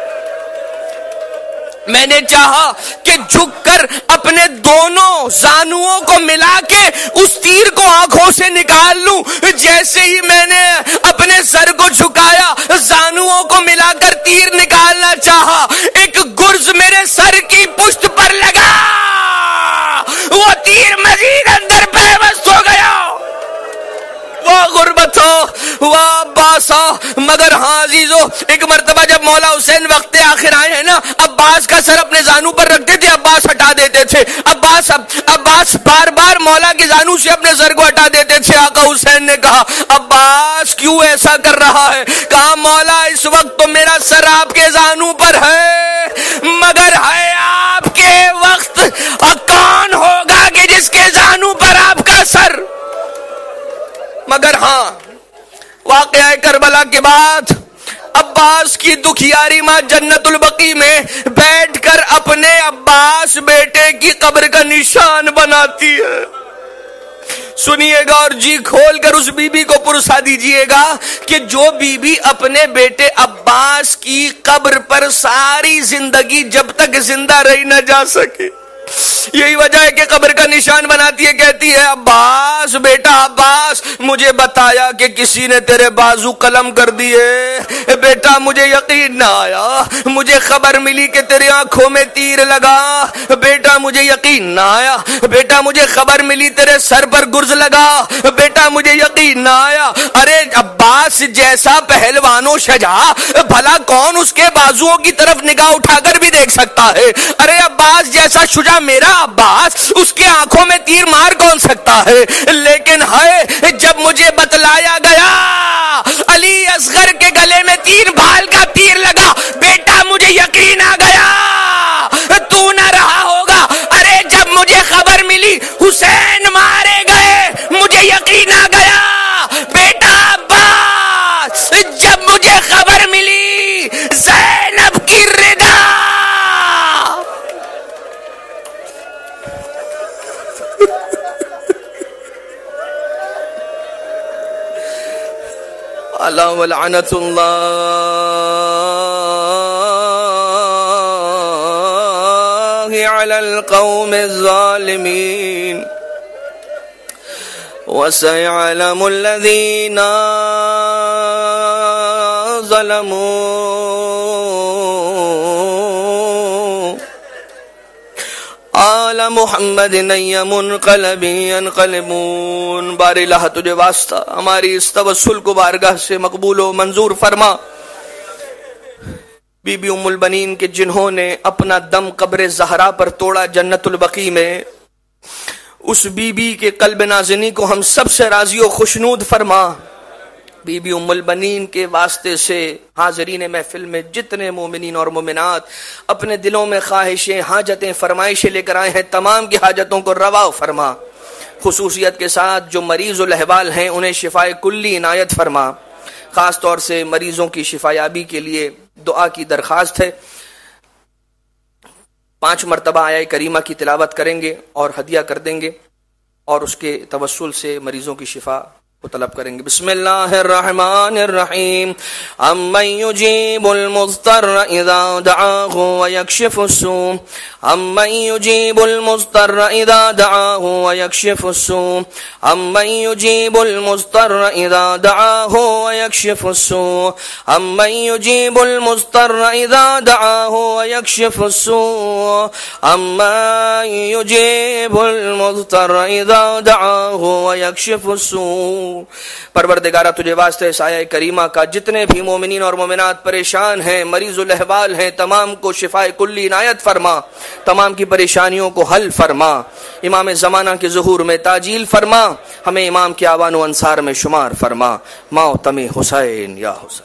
[SPEAKER 1] میں نے چاہا کہ جھک کر اپنے دونوں زانوؤں کو ملا کے اس تیر کو آنکھوں سے نکال لوں. جیسے ہی میں نے اپنے سر کو جھکایا، زانوؤں کو ملا کر تیر نکالنا چاہا، ایک گرز میرے سر کی پشت پر لگا، وہ تیر مزید اندر پیوست ہو گیا. واہ غربت ہو، واہ عباس ہو. مگر ہاں عزیزو، ایک مرتبہ جب مولا حسین وقت آخر آئے ہیں نا، عباس کا سر اپنے زانو پر رکھتے تھے، عباس ہٹا دیتے تھے. عباس بار بار مولا کے زانو سے اپنے سر کو ہٹا دیتے تھے. آقا حسین نے کہا عباس کیوں ایسا کر رہا ہے؟ کہا مولا اس وقت تو میرا سر آپ کے زانو پر ہے، مگر ہے آپ کے وقت کون ہوگا کہ جس کے زانو پر آپ کا سر. مگر ہاں واقعہ کربلا کے بعد عباس کی دکھیاری ماں جنت البقیع میں بیٹھ کر اپنے عباس بیٹے کی قبر کا نشان بناتی ہے. سنیے گا اور جی کھول کر اس بی بی کو پرسا دیجئے گا کہ جو بی بی اپنے بیٹے عباس کی قبر پر ساری زندگی جب تک زندہ رہی نہ جا سکے، یہی وجہ ہے کہ قبر کا نشان بناتی ہے، کہتی ہے عباس بیٹا عباس، مجھے بتایا کہ کسی نے تیرے بازو قلم کر دیے، بیٹا مجھے یقین نہ آیا، مجھے خبر ملی کہ تیری آنکھوں میں تیر لگا، بیٹا مجھے یقین نہ آیا، بیٹا مجھے خبر ملی تیرے سر پر گرز لگا، بیٹا مجھے یقین نہ آیا۔ ارے عباس جیسا پہلوان و شجاع بھلا کون اس کے بازوؤں کی طرف نگاہ اٹھا کر بھی دیکھ سکتا ہے؟ ارے عباس جیسا شجاع میرا عباس، اس کے آنکھوں میں تیر مار کون سکتا ہے؟ لیکن ہے جب مجھے بتلایا گیا علی اصغر کے گلے میں 3 بھال کا تیر لگا، بیٹا مجھے یقین آ گیا تو نہ رہا ہوگا۔ ارے جب مجھے خبر ملی حسین مارے گئے، مجھے یقین آ گیا بیٹا عباس، جب مجھے خبر ملی زینب کی ردا، اللہ ولعنت اللہ علی القوم الظالمین وسيعلم الذين ظلموا آل محمد نئی منقلب ينقلبون۔ بار الہ تجھے واسطہ ہماری اس توسل کو بارگاہ سے مقبول و منظور فرما۔ بی بی ام البنین کے جنہوں نے اپنا دم قبر زہرا پر توڑا جنت البقیع میں، اس بی بی کے قلب نازنی کو ہم سب سے راضی و خوشنود فرما۔ بی بی ام البنین کے واسطے سے حاضرین محفل میں جتنے مومنین اور مومنات اپنے دلوں میں خواہشیں، حاجتیں، فرمائشیں لے کر آئے ہیں، تمام کی حاجتوں کو روا فرما۔ خصوصیت کے ساتھ جو مریض الاحوال ہیں انہیں شفائے کلی عنایت فرما۔ خاص طور سے مریضوں کی شفا یابی کے لیے دعا کی درخواست ہے۔ 5 مرتبہ آیہ کریمہ کی تلاوت کریں گے اور ہدیہ کر دیں گے، اور اس کے توسل سے مریضوں کی شفا کو طلب کریں گے۔ بسم اللہ الرحمن الرحیم۔ امن یجیب المضطر اذا دعاہ ویکشف السوء، امن یجیب المضطر اذا دعاہ ویکشف السوء، امن یجیب المضطر اذا دعاہ ویکشف السوء، امن یجیب المضطر اذا دعاہ ویکشف السوء، امن یجیب المضطر اذا دعاہ ویکشف السوء۔ پروردگارہ تجھے واسطے اس آیہ کریمہ کا جتنے بھی مومنین اور مومنات پریشان ہیں، مریض الاحوال ہیں، تمام کو شفائے کلی عنایت فرما، تمام کی پریشانیوں کو حل فرما، امام زمانہ کے ظہور میں تاجیل فرما، ہمیں امام کے آوان و انصار میں شمار فرما۔ ماتم حسین یا حسین۔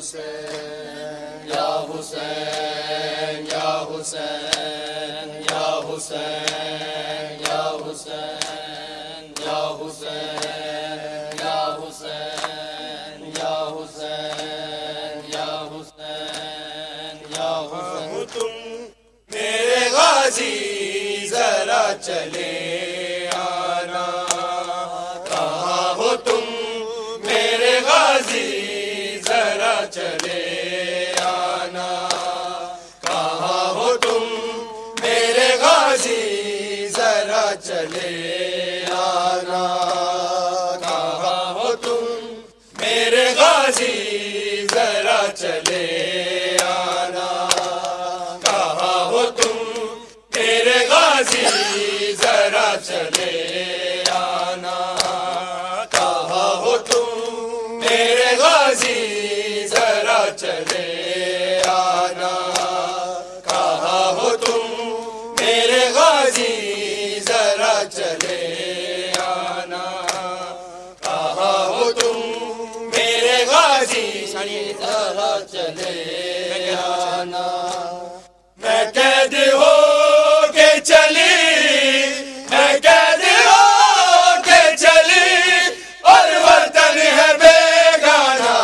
[SPEAKER 2] حسین یا حسین یا حسین یا حسین یا حسین یا حسین یا حسین یا حسین یا حسین یا حسین تم میرے غازی ذرا چلے آنا کہاں ہو تم میرے غازی ذرا چلے آنا کہاں ہو تم میرے غازی ذرا چلے آنا کہاں ہو تم میرے غازی ذرا چلے آنا کہاں ہو تم میرے غازی ذرا چلے آنا کہاں ہو تم میرے غازی ذرا چلے آنا کہاں ہو تم میرے غازی ذرا چلے آنا کہاں ہو تم میرے غازی ذرا چلے آنا میں قید ہو کے چلی میں قید ہو کے چلی اور وطن ہے بیگانہ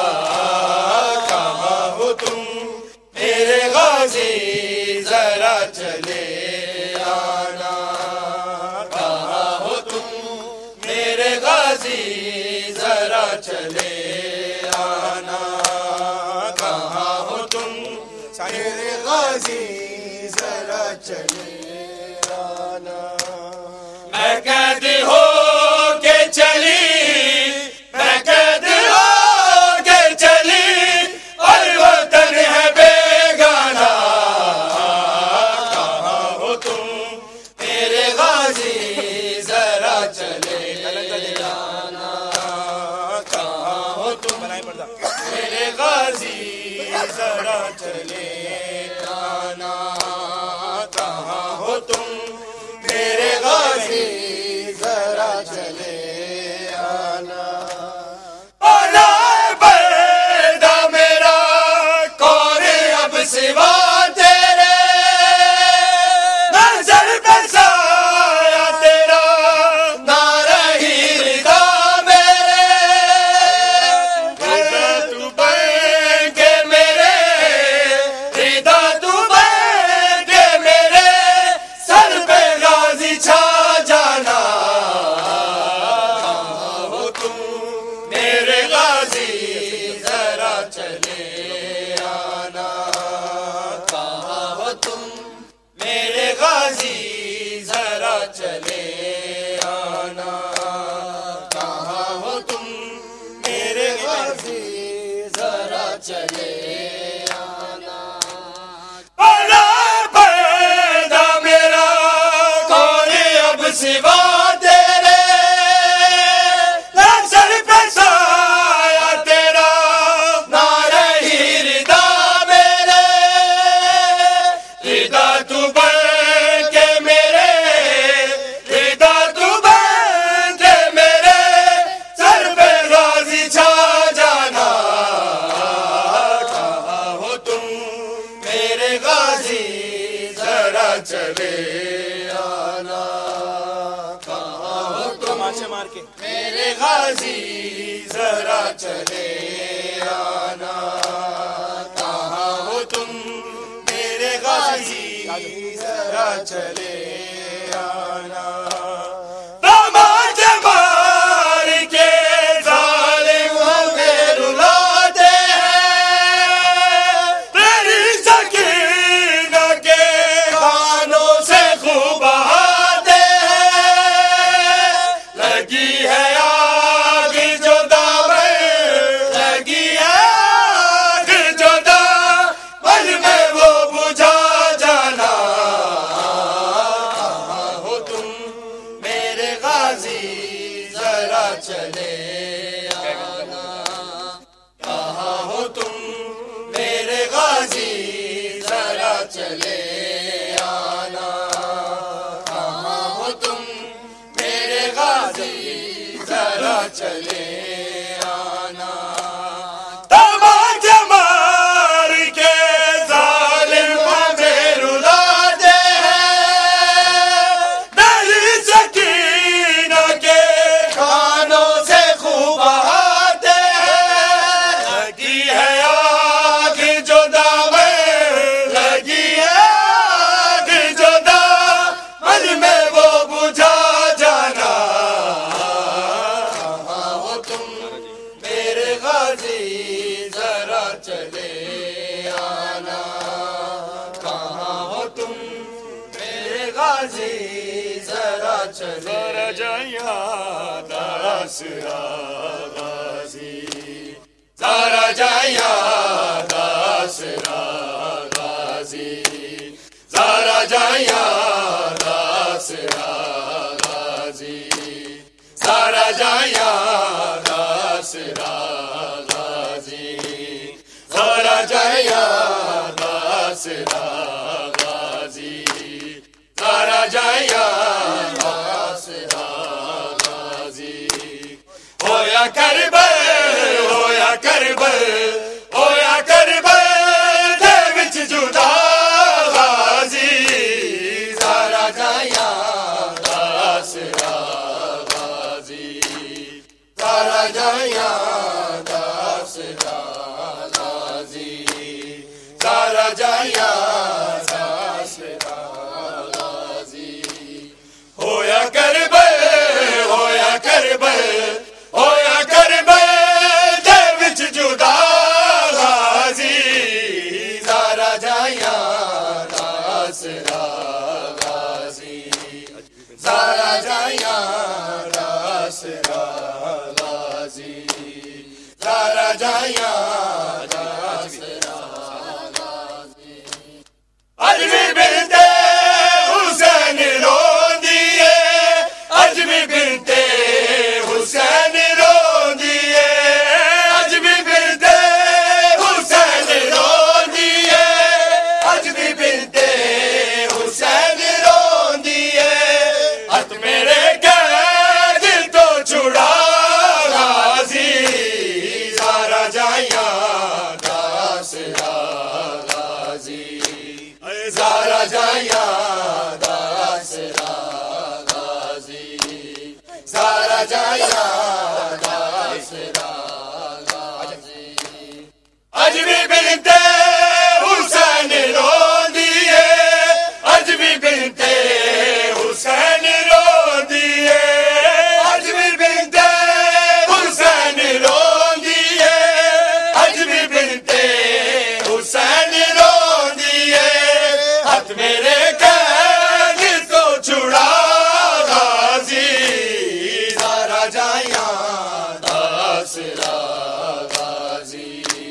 [SPEAKER 2] کہاں ہو تم میرے غازی ذرا چلے آنا کہاں ہو تم میرے غازی ذرا چلے آنا کہاں ہو تم میرے غازی ذرا چلے آنا میں قید ہو کے چلی میں قید ہو کے چلی اور وطن ہے بیگانہ کہاں ہو تم میرے غازی ذرا چلے آنا کہاں ہو تم میرے غازی ذرا چلے آنا کہاں ہو تم میرے غازی ذرا چلے آنا اولا پردہ میرا کون اب سوا تیرے نظر پہ سایہ تیرا نہ رہی رضا میرے رضا تو بن کے میرے رضا تو بن کے میرے سر پہ غازی چھا جانا کہاں ہو تم میرے غازی ذرا چلے آنا کہاں ہو تم میرے غازی ذرا چلے آنا کہاں ہو تم میرے غازی ذرا چلے آنا اولا پیدا میرا کون اب سوا تیرے نظر پہ سایہ تیرا نہ رہی رضا میرے رضا تو بن کے میرے رضا تو بن کے میرے سر پہ غازی چھا جانا کہاں ہو تم میرے غازی ذرا چلے آنا کہاں ہو تم میرے غازی ذرا چلے آنا کہاں ہو تم میرے غازی ذرا چلے آنا داماد مار کے ظالم ہمیں رلاتے ہیں تیری سکینہ کے خانوں سے خوب بہاتے ہیں لگی ہے آگ جو دامن لگی ہے آگ جو دامن میں وہ بجھا جانا کہاں ہو تم میرے غازی ذرا چلے آنا کہاں ہو تم میرے غازی ذرا چلے آنا کہاں ہو تم میرے غازی ذرا چلے آنا تماچے چلے آنا، کہاں ہو تم میرے غازی ذرا چلے یاد آسرا غازی، ذرا جا یاد آسرا غازی، ذرا جا یاد آسرا غازی، ذرا جا یاد آسرا غازی، ذرا جا یاد آسرا غازی، ذرا جا یاد آسرا غازی، ہویا کربل ہویا کربل ہویا کربل دے وچ جدا غازی، ذرا جا یاد آسرا غازی، ذرا جا یاد آسرا غازی، ذرا جا یاد آسرا غازی، ہویا کربل ہویا کربل ہویا کربل دے وچ جدا غازی، ذرا جا یاد آسرا غازی، ذرا جا یاد آسرا غازی، ذرا جا یاد آسرا غازی، اج بھی بنتے حسین روندی ہے، اج بھی بنتے حسین روندی ہے، اج بھی بنتے حسین روندی ہے، اج بھی بنتے حسین روندی ہے، ہاتھ میرے دل تو چھڑا غازی، ذرا جا یاد آسرا غازی، ذرا جا یاد آسرا غازی، ذرا جا یاد آسرا غازی، اج بھی بنتے حسین روندی ہے، اج بھی بنتے حسین روندی ہے، اج بھی بنتے حسین روندی ہے، اج بھی بنتے حسین روندی ہے، ہاتھ میرے دل تو چھڑا غازی، ذرا جا یاد آسرا غازی،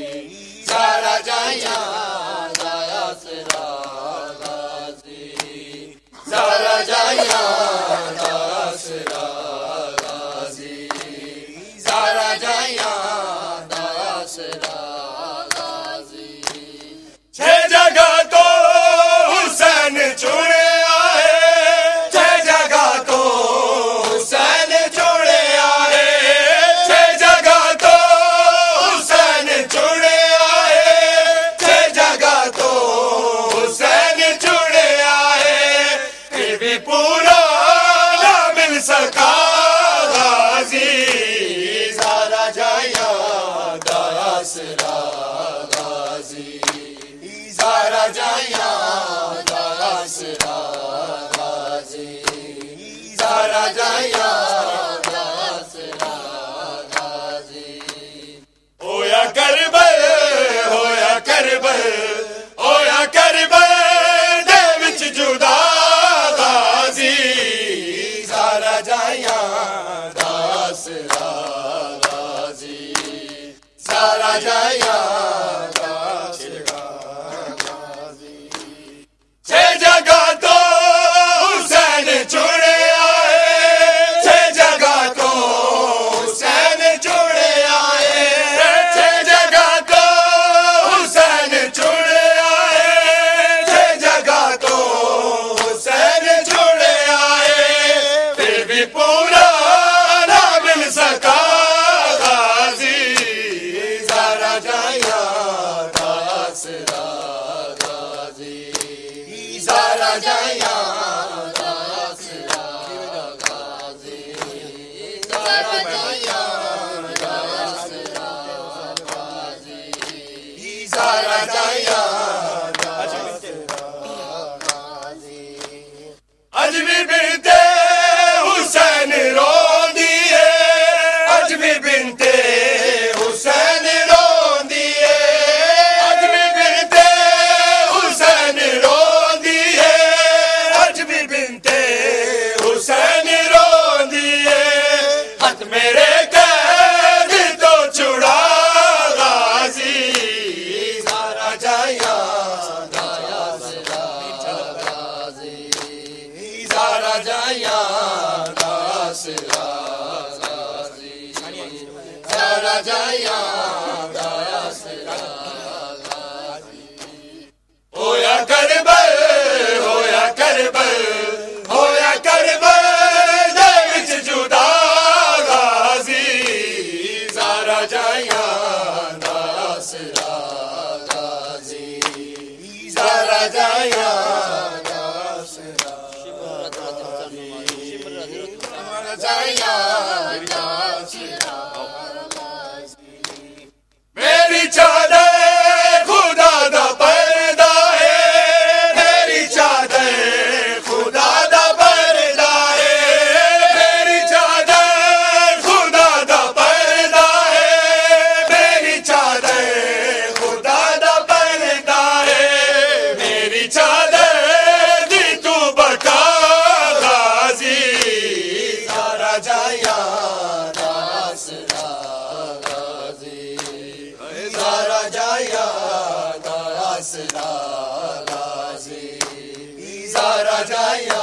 [SPEAKER 2] ذرا جا یاد آسرا غازی، ذرا جا یاد آسرا غازی، ذرا جا یاد آسرا غازی، چھ جگہ تو حسین چھوڑے آئے، چھ جگہ تو حسین چھوڑے آئے، چھ جگہ تو حسین چھوڑے آئے، چھ میری چادر خدا دا پردہ ہے، میری چادر خدا دا پردہ ہے، میری چادر خدا دا پردہ ہے، میری چادر خدا دا پردہ ہے، میری چادر دی تو بکا غازی سارا جایا آسرا غازی سارا جایا آسرا غازی سارا جایا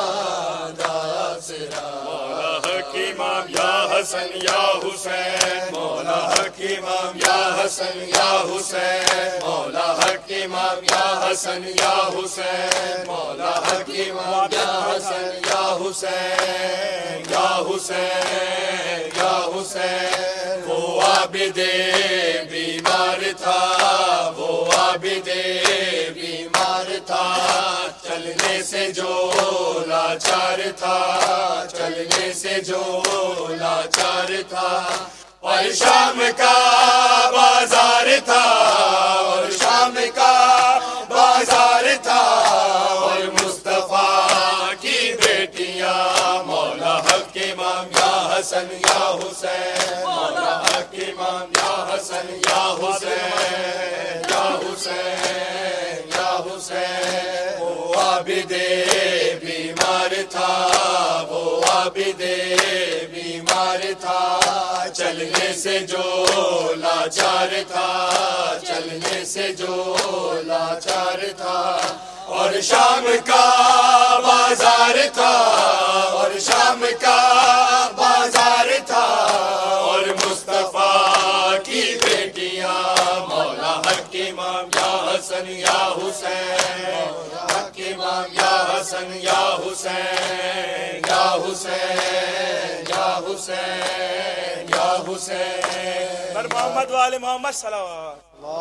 [SPEAKER 2] آسرا مولا حکیمام یا حسن یا حسین مولا حکیمام یا حسن یا حسین مولا حکیمام یا حسن یا حسین مولا حکیمام یا حسن یا حسین یا حسین یا حسین وہ عابد بیمار تھا وہ عابد بیمار تھا چلنے سے جو لاچار تھا چلنے سے جو لاچار تھا اور شام کا بازار تھا اور شام کا بازار تھا اور مصطفیٰ کی بیٹیاں مولا حق امام یا حسن یا حسین مولا حق امام یا حسن یا حسین یا حسین یا حسین وہ عابد بیمار تھا وہ عابد بیمار تھا چلنے سے جو لاچار تھا چلنے سے جو لاچار تھا اور شام کا بازار تھا اور شام کا بازار تھا اور مصطفیٰ کی بیٹیاں مولا حق امام یا حسن یا حسین حق امام یا حسن یا حسین یا حسین یا حسین یا حسین
[SPEAKER 3] محمد وآل محمد صلوات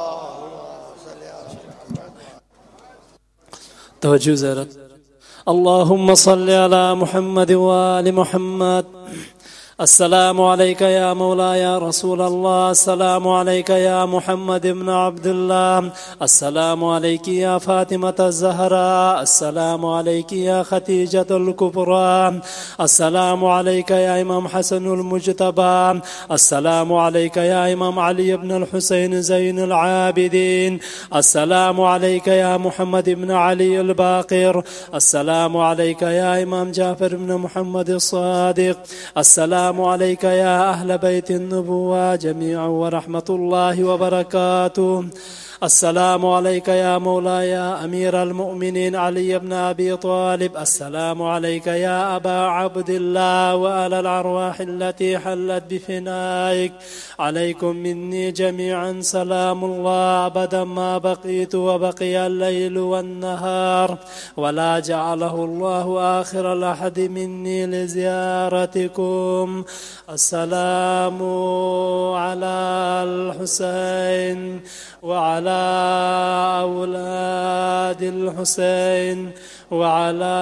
[SPEAKER 4] توجہ زیارت اللهم صل على محمد وآل محمد السلام عليك يا مولاي يا رسول الله السلام عليك يا محمد بن عبد الله السلام عليك يا فاطمة الزهراء السلام عليك يا خديجة الكبرى السلام عليك يا إمام حسن المجتبى السلام عليك يا إمام علي بن الحسين زين العابدين السلام عليك يا محمد بن علي الباقر السلام عليك يا إمام جعفر بن محمد الصادق السلام عليك يا أهل بيت النبوة جميعا ورحمة الله وبركاته السلام عليك يا مولاي يا أمير المؤمنين علي بن أبي طالب السلام عليك يا أبا عبد الله وآل الأرواح التي حلت بفنائك عليكم مني جميعا سلام الله أبدا ما بقيت وبقي الليل والنهار ولا جعله الله آخر الأحد مني لزيارتكم السلام على الحسين وعلى أولاد الحسين وعلى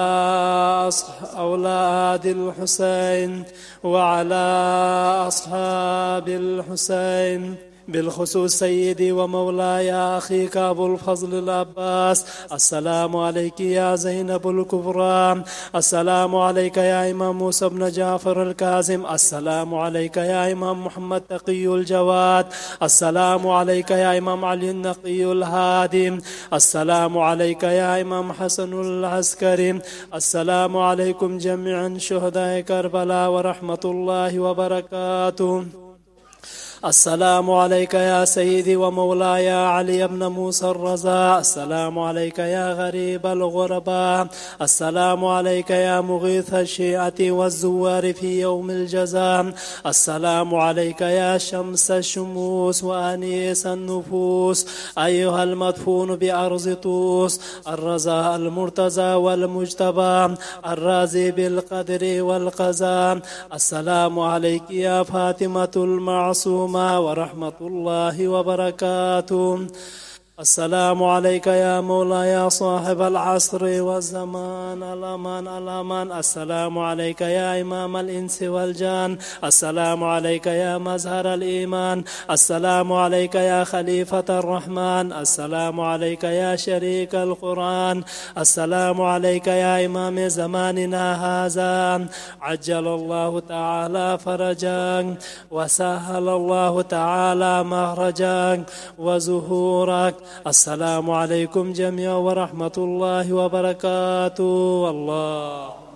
[SPEAKER 4] أولاد الحسين وعلى أصحاب الحسين بالخصوص سيدي ومولاي أخيك أبو الفضل العباس السلام عليك يا زينب الكبرى السلام عليك يا إمام موسى بن جعفر الكاظم السلام عليك يا إمام محمد تقي الجواد السلام عليك يا إمام علي النقي الهادي السلام عليك يا إمام حسن العسكري السلام عليكم جميعا شهداء كربلاء ورحمة الله وبركاته السلام عليك يا سيدي ومولاي علي بن موسى الرضا السلام عليك يا غريب الغرباء السلام عليك يا مغيث الشيعة والزوار في يوم الجزاء السلام عليك يا شمس الشموس وأنيس النفوس أيها المدفون بأرض طوس الرضا المرتضى والمجتبى الرازي بالقدر والقضاء السلام عليك يا فاطمة المعصومة عليكما ورحمة الله وبركاته. السلام عليك يا مولاي يا صاحب العصر والزمان الأمان الأمان. السلام عليك يا إمام الإنس والجان. السلام عليك يا مزهر الإيمان. السلام عليك يا خليفة الرحمن. السلام عليك يا شريك القرآن. السلام عليك يا إمام زماننا هذا. عجل الله تعالى فرجاك وسهل الله تعالى مخرجاك وزهورك. السلام عليكم جميعا ورحمة الله وبركاته. الله